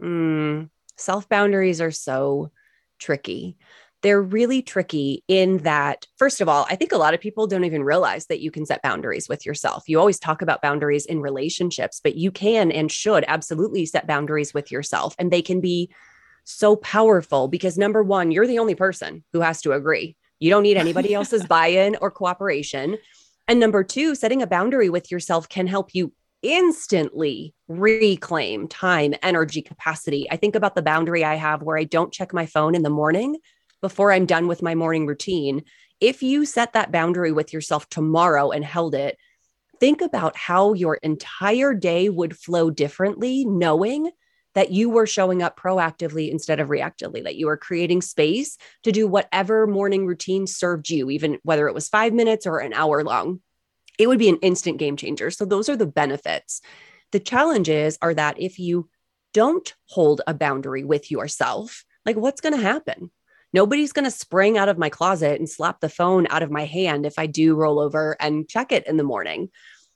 Mm, self boundaries are so tricky. They're really tricky in that, first of all, I think a lot of people don't even realize that you can set boundaries with yourself. You always talk about boundaries in relationships, but you can and should absolutely set boundaries with yourself. And they can be so powerful because number one, you're the only person who has to agree. You don't need anybody else's buy-in or cooperation. And number two, setting a boundary with yourself can help you instantly reclaim time, energy, capacity. I think about the boundary I have where I don't check my phone in the morning before I'm done with my morning routine. If you set that boundary with yourself tomorrow and held it, think about how your entire day would flow differently, knowing that you were showing up proactively instead of reactively, that you were creating space to do whatever morning routine served you, even whether it was five minutes or an hour long. It would be an instant game changer. So those are the benefits. The challenges are that if you don't hold a boundary with yourself, like what's going to happen? Nobody's going to spring out of my closet and slap the phone out of my hand if I do roll over and check it in the morning.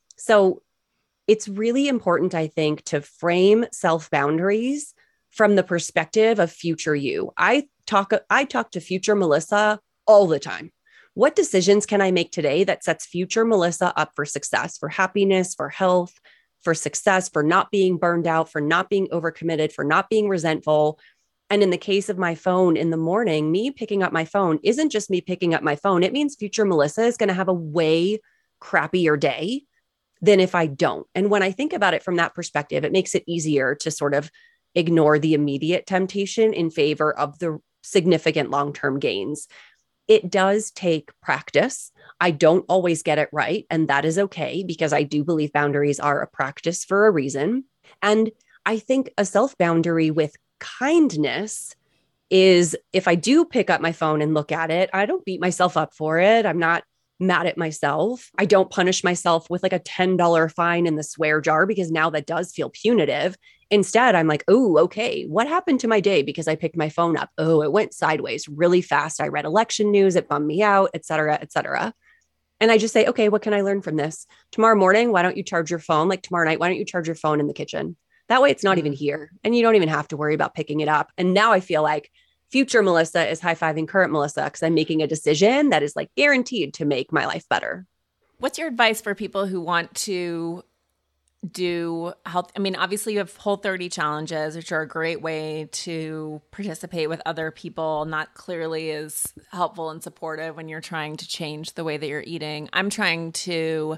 So it's really important, I think, to frame self-boundaries from the perspective of future you. I talk, I talk to future Melissa all the time. What decisions can I make today that sets future Melissa up for success, for happiness, for health, for success, for not being burned out, for not being overcommitted, for not being resentful? And in the case of my phone in the morning, me picking up my phone isn't just me picking up my phone. It means future Melissa is going to have a way crappier day than if I don't. And when I think about it from that perspective, it makes it easier to sort of ignore the immediate temptation in favor of the significant long-term gains. It does take practice. I don't always get it right. And that is okay, because I do believe boundaries are a practice for a reason. And I think a self-boundary with kindness is, if I do pick up my phone and look at it, I don't beat myself up for it. I'm not mad at myself. I don't punish myself with like a ten dollars fine in the swear jar, because now that does feel punitive. Instead, I'm like, oh, okay, what happened to my day because I picked my phone up? Oh, it went sideways really fast. I read election news. It bummed me out, et cetera, et cetera. And I just say, okay, what can I learn from this? Tomorrow morning, why don't you charge your phone? Like tomorrow night, why don't you charge your phone in the kitchen? That way it's not even here. And you don't even have to worry about picking it up. And now I feel like future Melissa is high-fiving current Melissa because I'm making a decision that is like guaranteed to make my life better. What's your advice for people who want to do health? I mean, obviously you have Whole thirty challenges, which are a great way to participate with other people, not clearly as helpful and supportive when you're trying to change the way that you're eating. I'm trying to,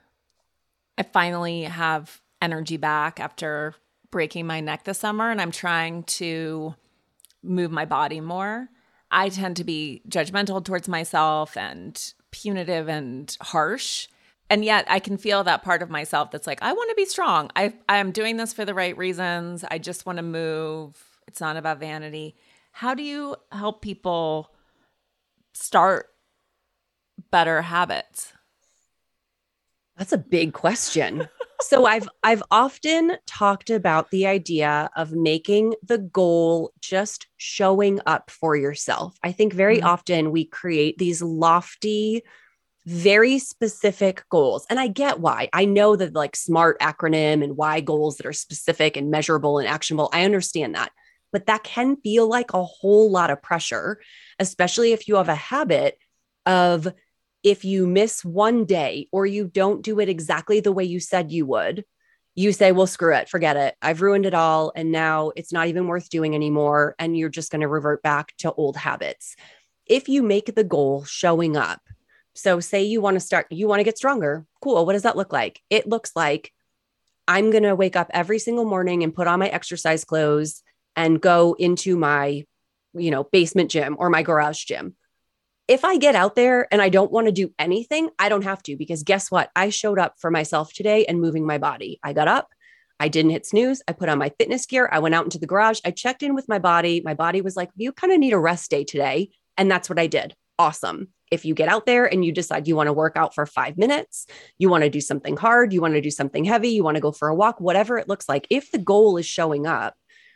I finally have energy back after breaking my neck this summer, and I'm trying to move my body more. I tend to be judgmental towards myself and punitive and harsh. And yet I can feel that part of myself that's like, I want to be strong. I I'm doing this for the right reasons. I just want to move. It's not about vanity. How do you help people start better habits? That's a big question. So I've I've often talked about the idea of making the goal just showing up for yourself. I think very mm-hmm. often we create these lofty, very specific goals. And I get why. I know that like SMART acronym and why goals that are specific and measurable and actionable. I understand that. But that can feel like a whole lot of pressure, especially if you have a habit of, if you miss one day or you don't do it exactly the way you said you would, you say, well, screw it, forget it. I've ruined it all. And now it's not even worth doing anymore. And you're just going to revert back to old habits. If you make the goal showing up, so say you want to start, you want to get stronger. Cool. What does that look like? It looks like I'm going to wake up every single morning and put on my exercise clothes and go into my, you know, basement gym or my garage gym. If I get out there and I don't want to do anything, I don't have to, because guess what? I showed up for myself today and moving my body. I got up, I didn't hit snooze. I put on my fitness gear. I went out into the garage. I checked in with my body. My body was like, you kind of need a rest day today. And that's what I did. Awesome. If you get out there and you decide you want to work out for five minutes, you want to do something hard, you want to do something heavy, you want to go for a walk, whatever it looks like, if the goal is showing up,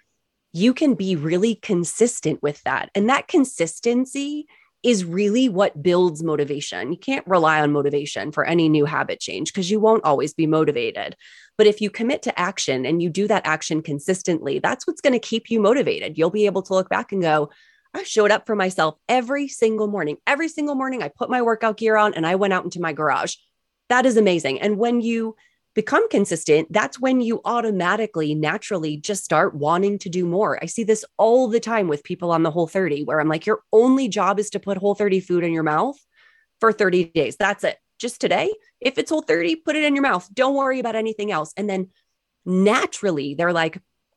you can be really consistent with that. And that consistency is really what builds motivation. You can't rely on motivation for any new habit change because you won't always be motivated. But if you commit to action and you do that action consistently, that's what's going to keep you motivated. You'll be able to look back and go, I showed up for myself every single morning. Every single morning, I put my workout gear on and I went out into my garage. That is amazing. And when you become consistent, that's when you automatically, naturally just start wanting to do more. I see this all the time with people on the Whole thirty, where I'm like, your only job is to put Whole thirty food in your mouth for thirty days. That's it. Just today. If it's Whole thirty, put it in your mouth. Don't worry about anything else. And then naturally they're like,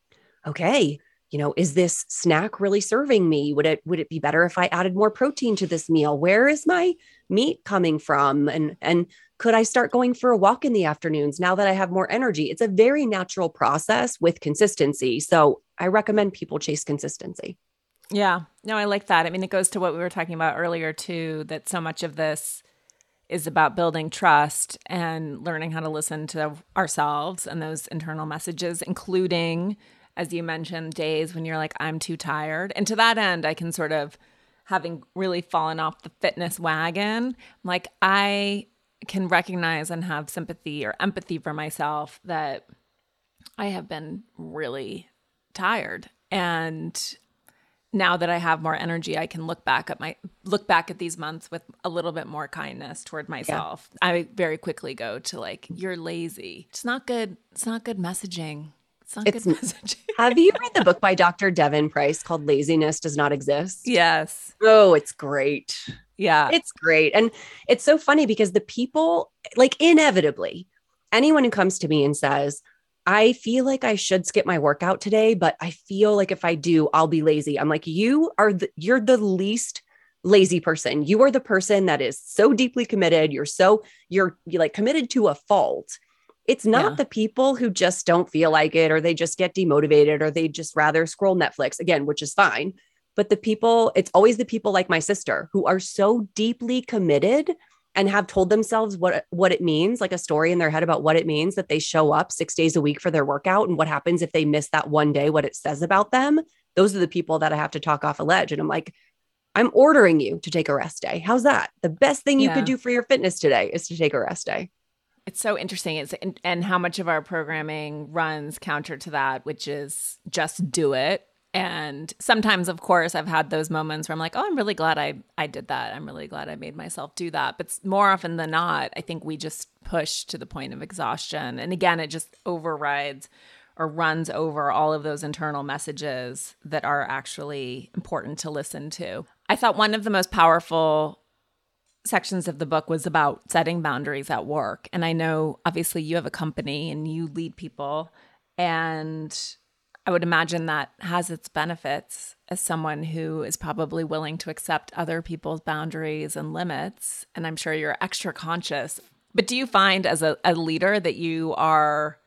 okay, you know, is this snack really serving me? Would it, would it be better if I added more protein to this meal? Where is my meat coming from? And, and could I start going for a walk in the afternoons now that I have more energy? It's a very natural process with consistency. So I recommend people chase consistency. Yeah, no, I like that. I mean, it goes to what we were talking about earlier too, that so much of this is about building trust and learning how to listen to ourselves and those internal messages, including, as you mentioned, days when you're like, I'm too tired. And to that end, I can sort of, having really fallen off the fitness wagon, like I can recognize and have sympathy or empathy for myself that I have been really tired. And now that I have more energy, I can look back at my look back at these months with a little bit more kindness toward myself. Yeah. I very quickly go to like, you're lazy. It's not good. It's not good messaging. It's not it's, good messaging. Have you read the book by Doctor Devin Price called Laziness Does Not Exist? Yes. Oh, it's great. Yeah. It's great. And it's so funny because the people, like inevitably, anyone who comes to me and says, I feel like I should skip my workout today, but I feel like if I do, I'll be lazy. I'm like, you are the, you're the least lazy person. You are the person that is so deeply committed. You're so, you're, you're like committed to a fault. It's not yeah. the people who just don't feel like it, or they just get demotivated, or they just rather scroll Netflix again, which is fine. But the people, it's always the people like my sister who are so deeply committed and have told themselves what, what it means, like a story in their head about what it means that they show up six days a week for their workout, and what happens if they miss that one day, what it says about them. Those are the people that I have to talk off a ledge. And I'm like, I'm ordering you to take a rest day. How's that? The best thing you yeah. could do for your fitness today is to take a rest day. It's so interesting. It's and how much of our programming runs counter to that, which is just do it. And sometimes, of course, I've had those moments where I'm like, oh, I'm really glad I, I did that. I'm really glad I made myself do that. But more often than not, I think we just push to the point of exhaustion. And again, it just overrides or runs over all of those internal messages that are actually important to listen to. I thought one of the most powerful sections of the book was about setting boundaries at work. And I know, obviously, you have a company and you lead people, and I would imagine that has its benefits as someone who is probably willing to accept other people's boundaries and limits. And I'm sure you're extra conscious. But do you find as a, a leader that you are,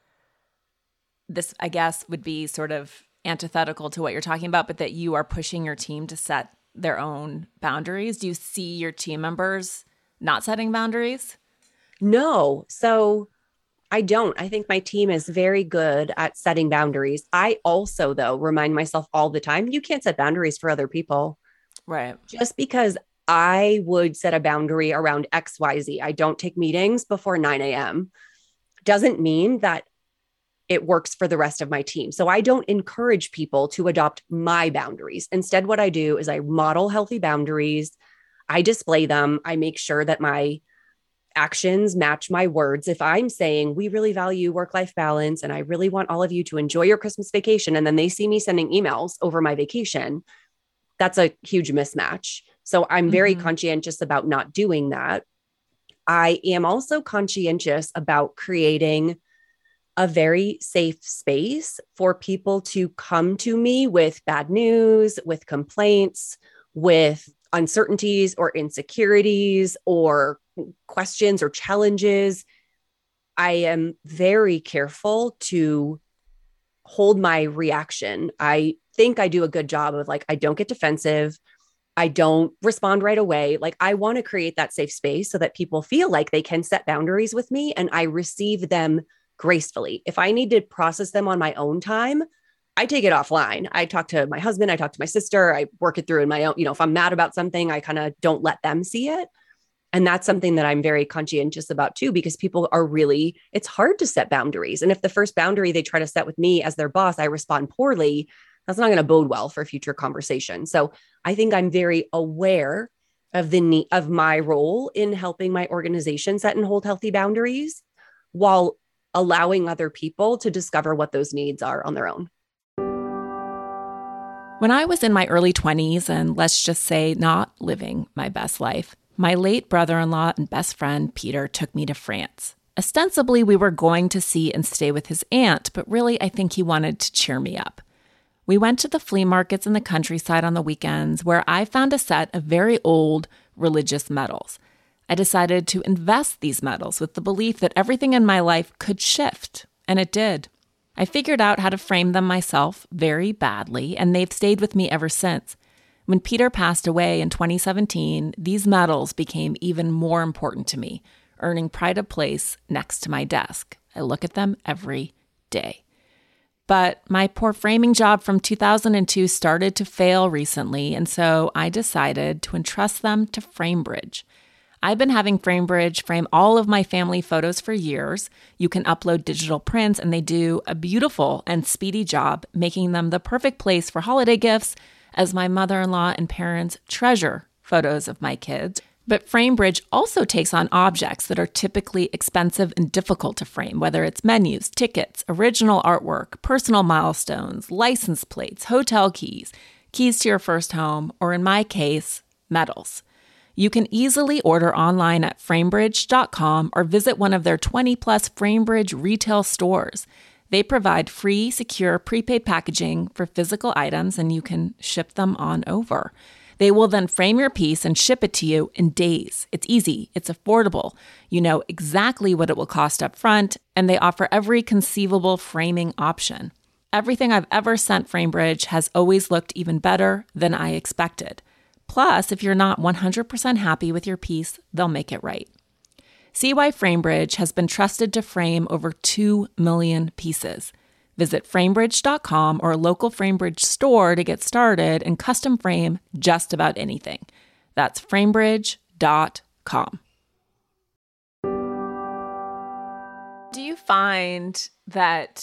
this, I guess, would be sort of antithetical to what you're talking about, but that you are pushing your team to set their own boundaries? Do you see your team members not setting boundaries? No. So I don't. I think my team is very good at setting boundaries. I also, though, remind myself all the time, you can't set boundaries for other people. Right. Just because I would set a boundary around X Y Z, I don't take meetings before nine a.m., doesn't mean that it works for the rest of my team. So I don't encourage people to adopt my boundaries. Instead, what I do is I model healthy boundaries. I display them. I make sure that my actions match my words. If I'm saying we really value work-life balance and I really want all of you to enjoy your Christmas vacation, and then they see me sending emails over my vacation, that's a huge mismatch. So I'm very mm-hmm. conscientious about not doing that. I am also conscientious about creating a very safe space for people to come to me with bad news, with complaints, with uncertainties or insecurities or questions or challenges. I am very careful to hold my reaction. I think I do a good job of like, I don't get defensive. I don't respond right away. Like, I want to create that safe space so that people feel like they can set boundaries with me and I receive them gracefully. If I need to process them on my own time, I take it offline. I talk to my husband, I talk to my sister, I work it through in my own, you know, if I'm mad about something, I kind of don't let them see it. And that's something that I'm very conscientious about too, because people are really, it's hard to set boundaries. And if the first boundary they try to set with me as their boss, I respond poorly, that's not going to bode well for future conversation. So I think I'm very aware of the need of my role in helping my organization set and hold healthy boundaries while allowing other people to discover what those needs are on their own. When I was in my early twenties, and let's just say not living my best life, my late brother-in-law and best friend, Peter, took me to France. Ostensibly, we were going to see and stay with his aunt, but really, I think he wanted to cheer me up. We went to the flea markets in the countryside on the weekends, where I found a set of very old religious medals. I decided to invest these medals with the belief that everything in my life could shift, and it did. I figured out how to frame them myself very badly, and they've stayed with me ever since. When Peter passed away in twenty seventeen, these medals became even more important to me, earning pride of place next to my desk. I look at them every day. But my poor framing job from two thousand two started to fail recently, and so I decided to entrust them to FrameBridge. I've been having FrameBridge frame all of my family photos for years. You can upload digital prints, and they do a beautiful and speedy job, making them the perfect place for holiday gifts, as my mother-in-law and parents treasure photos of my kids. But FrameBridge also takes on objects that are typically expensive and difficult to frame, whether it's menus, tickets, original artwork, personal milestones, license plates, hotel keys, keys to your first home, or in my case, medals. You can easily order online at framebridge dot com or visit one of their twenty plus FrameBridge retail stores. They provide free, secure, prepaid packaging for physical items, and you can ship them on over. They will then frame your piece and ship it to you in days. It's easy. It's affordable. You know exactly what it will cost up front, and they offer every conceivable framing option. Everything I've ever sent FrameBridge has always looked even better than I expected. Plus, if you're not one hundred percent happy with your piece, they'll make it right. See why FrameBridge has been trusted to frame over two million pieces. Visit framebridge dot com or a local FrameBridge store to get started and custom frame just about anything. That's framebridge dot com. Do you find that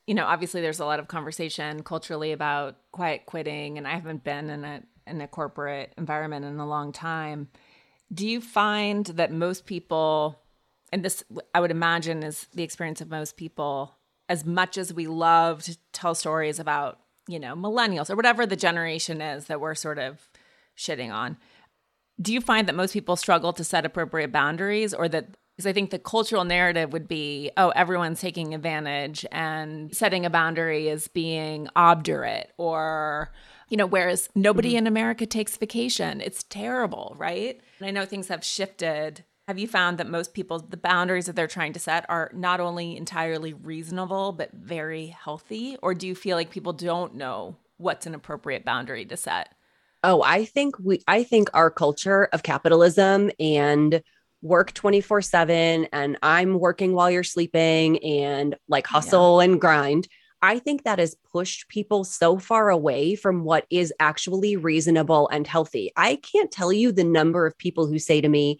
you know, obviously there's a lot of conversation culturally about quiet quitting, and I haven't been in a in a corporate environment in a long time. Do you find that most people, and this I would imagine is the experience of most people, as much as we love to tell stories about, you know, millennials or whatever the generation is that we're sort of shitting on, do you find that most people struggle to set appropriate boundaries, or that, because I think the cultural narrative would be, oh, everyone's taking advantage and setting a boundary is being obdurate, or, you know, whereas nobody mm-hmm. in America takes vacation. It's terrible, right? And I know things have shifted. Have you found that most people, the boundaries that they're trying to set are not only entirely reasonable, but very healthy? Or do you feel like people don't know what's an appropriate boundary to set? Oh, I think we, I think our culture of capitalism and work twenty-four seven and I'm working while you're sleeping and like hustle yeah. and grind. I think that has pushed people so far away from what is actually reasonable and healthy. I can't tell you the number of people who say to me,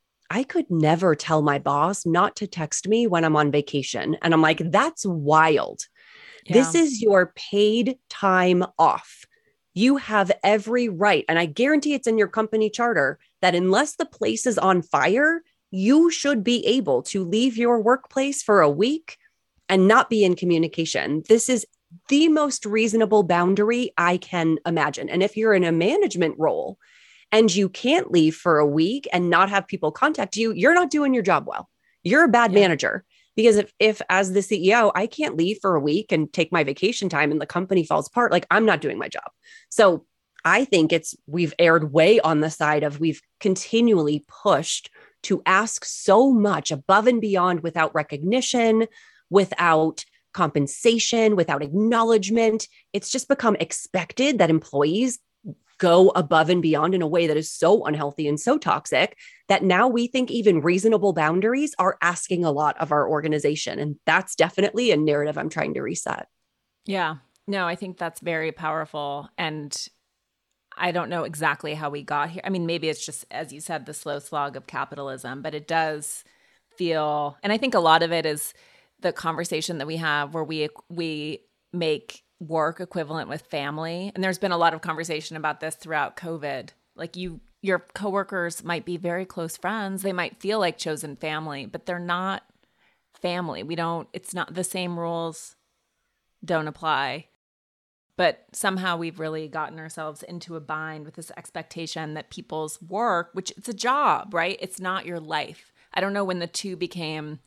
I could never tell my boss not to text me when I'm on vacation. And I'm like, that's wild. Yeah. This is your paid time off. You have every right. And I guarantee it's in your company charter that unless the place is on fire, you should be able to leave your workplace for a week and not be in communication. This is the most reasonable boundary I can imagine. And if you're in a management role and you can't leave for a week and not have people contact you, you're not doing your job well. You're a bad yeah. manager. Because if, if as the C E O, I can't leave for a week and take my vacation time and the company falls apart, like I'm not doing my job. So I think it's, we've erred way on the side of we've continually pushed to ask so much above and beyond without recognition, without compensation, without acknowledgement. It's just become expected that employees go above and beyond in a way that is so unhealthy and so toxic that now we think even reasonable boundaries are asking a lot of our organization. And that's definitely a narrative I'm trying to reset. Yeah, no, I think that's very powerful. And I don't know exactly how we got here. I mean, maybe it's just, as you said, the slow slog of capitalism, but it does feel, and I think a lot of it is the conversation that we have where we we make work equivalent with family. And there's been a lot of conversation about this throughout COVID. Like you, your coworkers might be very close friends. They might feel like chosen family, but they're not family. We don't, it's not, the same rules don't apply. But somehow we've really gotten ourselves into a bind with this expectation that people's work, which it's a job, right? It's not your life. I don't know when the two became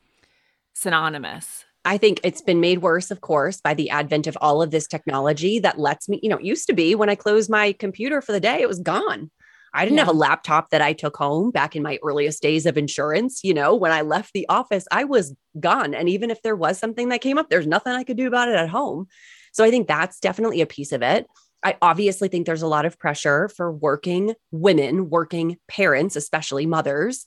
synonymous. I think it's been made worse, of course, by the advent of all of this technology that lets me, you know, it used to be when I closed my computer for the day, it was gone. I didn't yeah. have a laptop that I took home back in my earliest days of insurance. You know, when I left the office, I was gone. And even if there was something that came up, there's nothing I could do about it at home. So I think that's definitely a piece of it. I obviously think there's a lot of pressure for working women, working parents, especially mothers,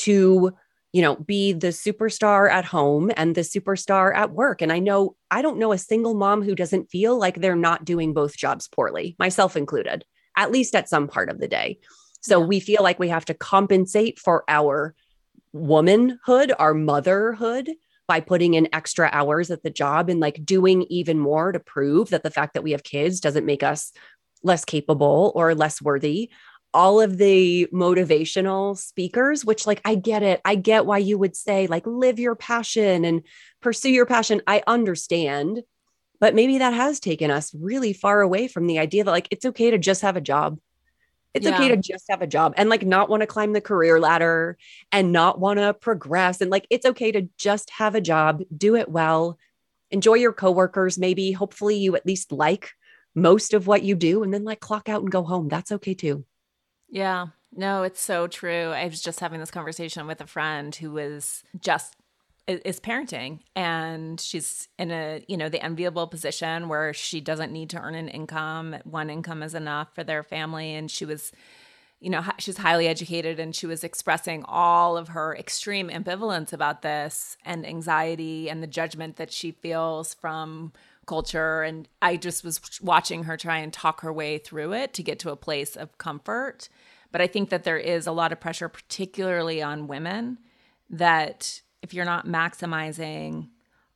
to you know, be the superstar at home and the superstar at work. And I know, I don't know a single mom who doesn't feel like they're not doing both jobs poorly, myself included, at least at some part of the day. So yeah. we feel like we have to compensate for our womanhood, our motherhood, by putting in extra hours at the job and like doing even more to prove that the fact that we have kids doesn't make us less capable or less worthy. All of the motivational speakers, which like, I get it. I get why you would say like, live your passion and pursue your passion. I understand, but maybe that has taken us really far away from the idea that like, it's okay to just have a job. It's yeah. okay to just have a job and like not want to climb the career ladder and not want to progress. And like, it's okay to just have a job, do it well, enjoy your coworkers. Maybe hopefully you at least like most of what you do and then like clock out and go home. That's okay too. Yeah, no, it's so true. I was just having this conversation with a friend who was just is parenting, and she's in a, you know, the enviable position where she doesn't need to earn an income. One income is enough for their family. And she was, you know, she's highly educated, and she was expressing all of her extreme ambivalence about this and anxiety and the judgment that she feels from culture. And I just was watching her try and talk her way through it to get to a place of comfort. But I think that there is a lot of pressure, particularly on women, that if you're not maximizing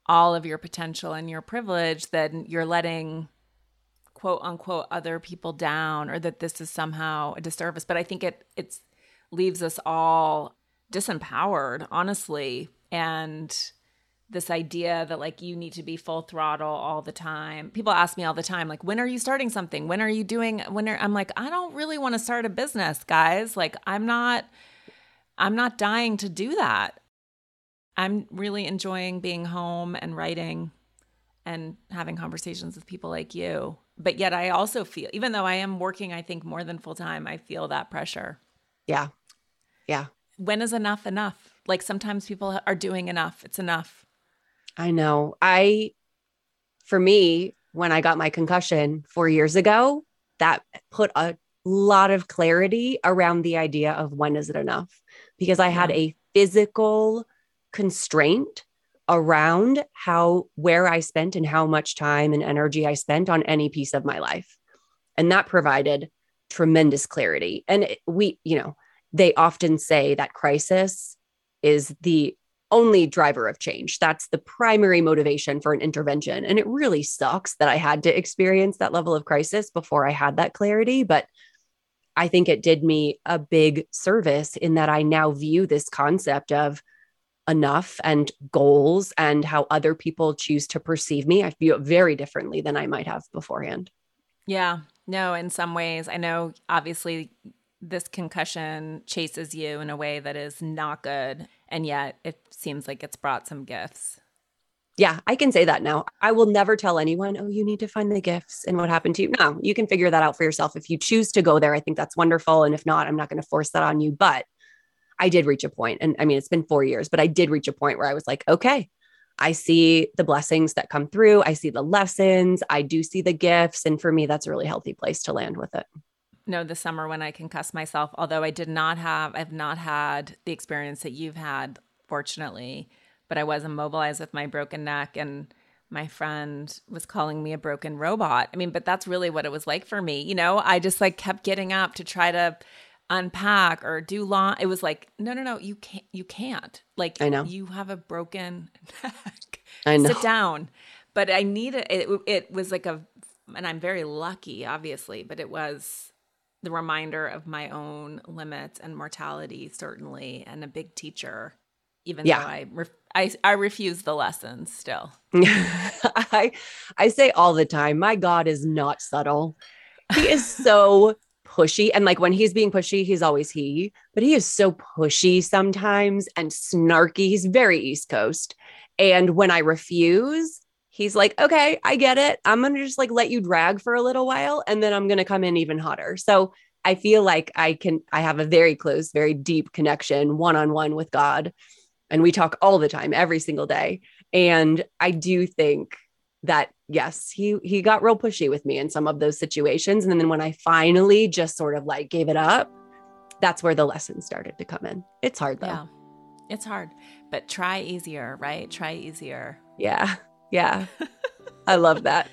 all of your potential and your privilege, then you're letting quote unquote other people down, or that this is somehow a disservice. But I think it it's leaves us all disempowered, honestly. And this idea that like you need to be full throttle all the time. People ask me all the time, like, when are you starting something? When are you doing, when are, I'm like, I don't really want to start a business, guys. Like, I'm not, I'm not dying to do that. I'm really enjoying being home and writing and having conversations with people like you. But yet I also feel, even though I am working, I think more than full time, I feel that pressure. Yeah. Yeah. When is enough enough? Like sometimes people are doing enough. It's enough. I know. I, for me, when I got my concussion four years ago, that put a lot of clarity around the idea of when is it enough? Because I had Yeah. a physical constraint around how, where I spent and how much time and energy I spent on any piece of my life. And that provided tremendous clarity. And it, we, you know, they often say that crisis is the only driver of change. That's the primary motivation for an intervention. And it really sucks that I had to experience that level of crisis before I had that clarity. But I think it did me a big service in that I now view this concept of enough and goals and how other people choose to perceive me. I view it very differently than I might have beforehand. Yeah, no, in some ways, I know obviously this concussion chases you in a way that is not good. And yet it seems like it's brought some gifts. Yeah, I can say that now. I will never tell anyone, oh, you need to find the gifts and what happened to you. No, you can figure that out for yourself. If you choose to go there, I think that's wonderful. And if not, I'm not going to force that on you. But I did reach a point, and I mean, it's been four years, but I did reach a point where I was like, okay, I see the blessings that come through. I see the lessons. I do see the gifts. And for me, that's a really healthy place to land with it. No, this summer when I concussed myself, although I did not have, I've not had the experience that you've had, fortunately, but I was immobilized with my broken neck, and my friend was calling me a broken robot. I mean, but that's really what it was like for me. You know, I just like kept getting up to try to unpack or do lawn. It was like, no, no, no, you can't, you can't. Like, I know. You have a broken neck. I know. Sit down. But I needed, it, it was like a, and I'm very lucky, obviously, but it was the reminder of my own limits and mortality, certainly, and a big teacher, even Yeah. though I, ref, I, I refuse the lessons still. I, I say all the time, my God is not subtle. He is so pushy. And like when he's being pushy, he's always he, but he is so pushy sometimes and snarky. He's very East Coast. And when I refuse, he's like, okay, I get it. I'm going to just like let you drag for a little while. And then I'm going to come in even hotter. So I feel like I can, I have a very close, very deep connection one-on-one with God. And we talk all the time, every single day. And I do think that, yes, he, he got real pushy with me in some of those situations. And then when I finally just sort of like gave it up, that's where the lessons started to come in. It's hard though. Yeah, it's hard, but try easier, right? Try easier. Yeah. Yeah. I love that.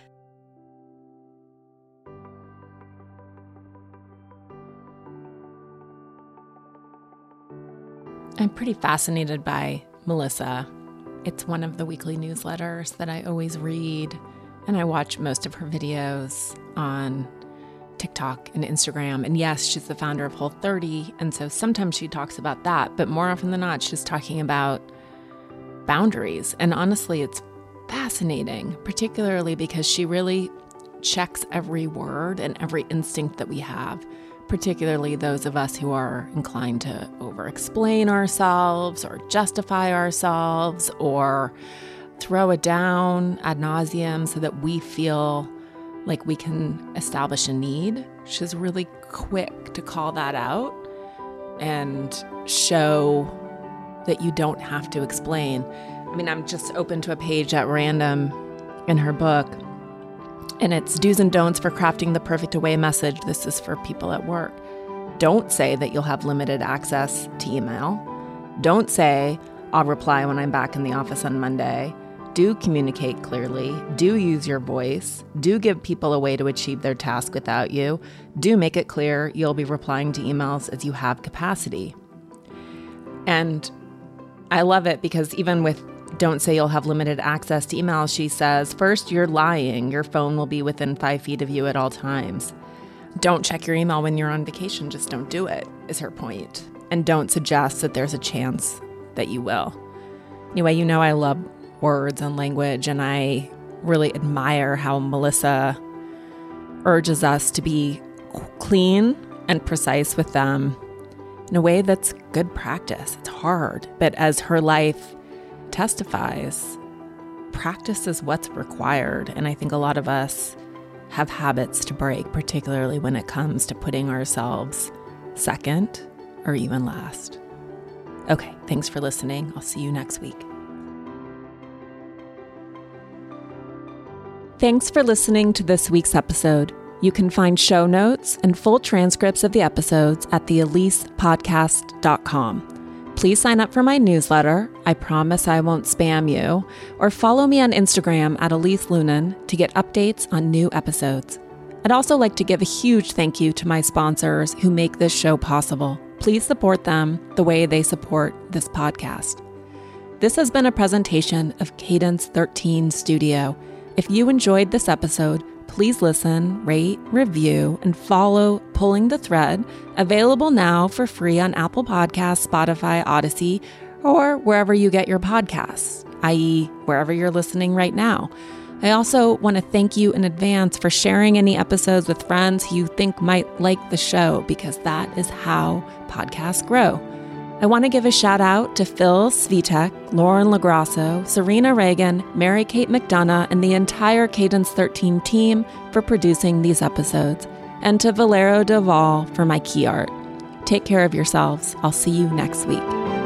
I'm pretty fascinated by Melissa. It's one of the weekly newsletters that I always read, and I watch most of her videos on TikTok and Instagram. And yes, she's the founder of Whole thirty, and so sometimes she talks about that, but more often than not, she's talking about boundaries. And honestly, it's fascinating, particularly because she really checks every word and every instinct that we have, particularly those of us who are inclined to over-explain ourselves or justify ourselves or throw it down ad nauseum so that we feel like we can establish a need. She's really quick to call that out and show that you don't have to explain. I mean, I'm just open to a page at random in her book, and it's do's and don'ts for crafting the perfect away message. This is for people at work. Don't say that you'll have limited access to email. Don't say, I'll reply when I'm back in the office on Monday. Do communicate clearly. Do use your voice. Do give people a way to achieve their task without you. Do make it clear you'll be replying to emails as you have capacity. And I love it because even with Don't say you'll have limited access to emails, she says. First, you're lying. Your phone will be within five feet of you at all times. Don't check your email when you're on vacation. Just don't do it, is her point. And don't suggest that there's a chance that you will. Anyway, you know I love words and language, and I really admire how Melissa urges us to be clean and precise with them in a way that's good practice. It's hard, but as her life testifies, practice is what's required. And I think a lot of us have habits to break, particularly when it comes to putting ourselves second or even last. Okay, thanks for listening. I'll see you next week. Thanks for listening to this week's episode. You can find show notes and full transcripts of the episodes at the elise podcast dot com. Please sign up for my newsletter. I promise I won't spam you. Or follow me on Instagram at Elise Lunan to get updates on new episodes. I'd also like to give a huge thank you to my sponsors who make this show possible. Please support them the way they support this podcast. This has been a presentation of Cadence thirteen Studio. If you enjoyed this episode, please listen, rate, review, and follow Pulling the Thread, available now for free on Apple Podcasts, Spotify, Odyssey, or wherever you get your podcasts, that is wherever you're listening right now. I also want to thank you in advance for sharing any episodes with friends who you think might like the show, because that is how podcasts grow. I want to give a shout out to Phil Svitek, Lauren Lagrasso, Serena Reagan, Mary Kate McDonough, and the entire Cadence thirteen team for producing these episodes, and to Valero Deval for my key art. Take care of yourselves. I'll see you next week.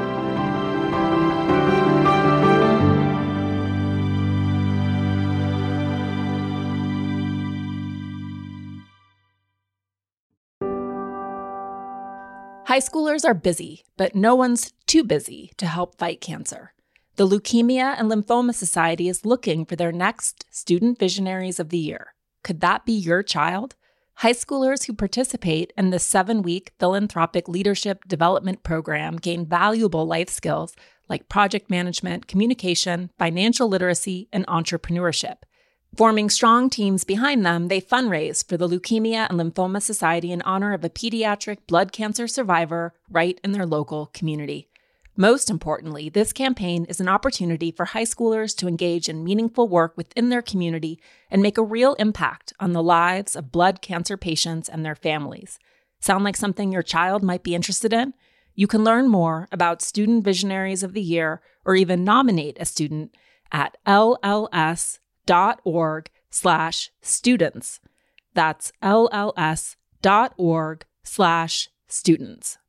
High schoolers are busy, but no one's too busy to help fight cancer. The Leukemia and Lymphoma Society is looking for their next Student Visionaries of the Year. Could that be your child? High schoolers who participate in the seven-week philanthropic leadership development program gain valuable life skills like project management, communication, financial literacy, and entrepreneurship. Forming strong teams behind them, they fundraise for the Leukemia and Lymphoma Society in honor of a pediatric blood cancer survivor right in their local community. Most importantly, this campaign is an opportunity for high schoolers to engage in meaningful work within their community and make a real impact on the lives of blood cancer patients and their families. Sound like something your child might be interested in? You can learn more about Student Visionaries of the Year or even nominate a student at L L S dot org slash students. That's L L S dot org slash students.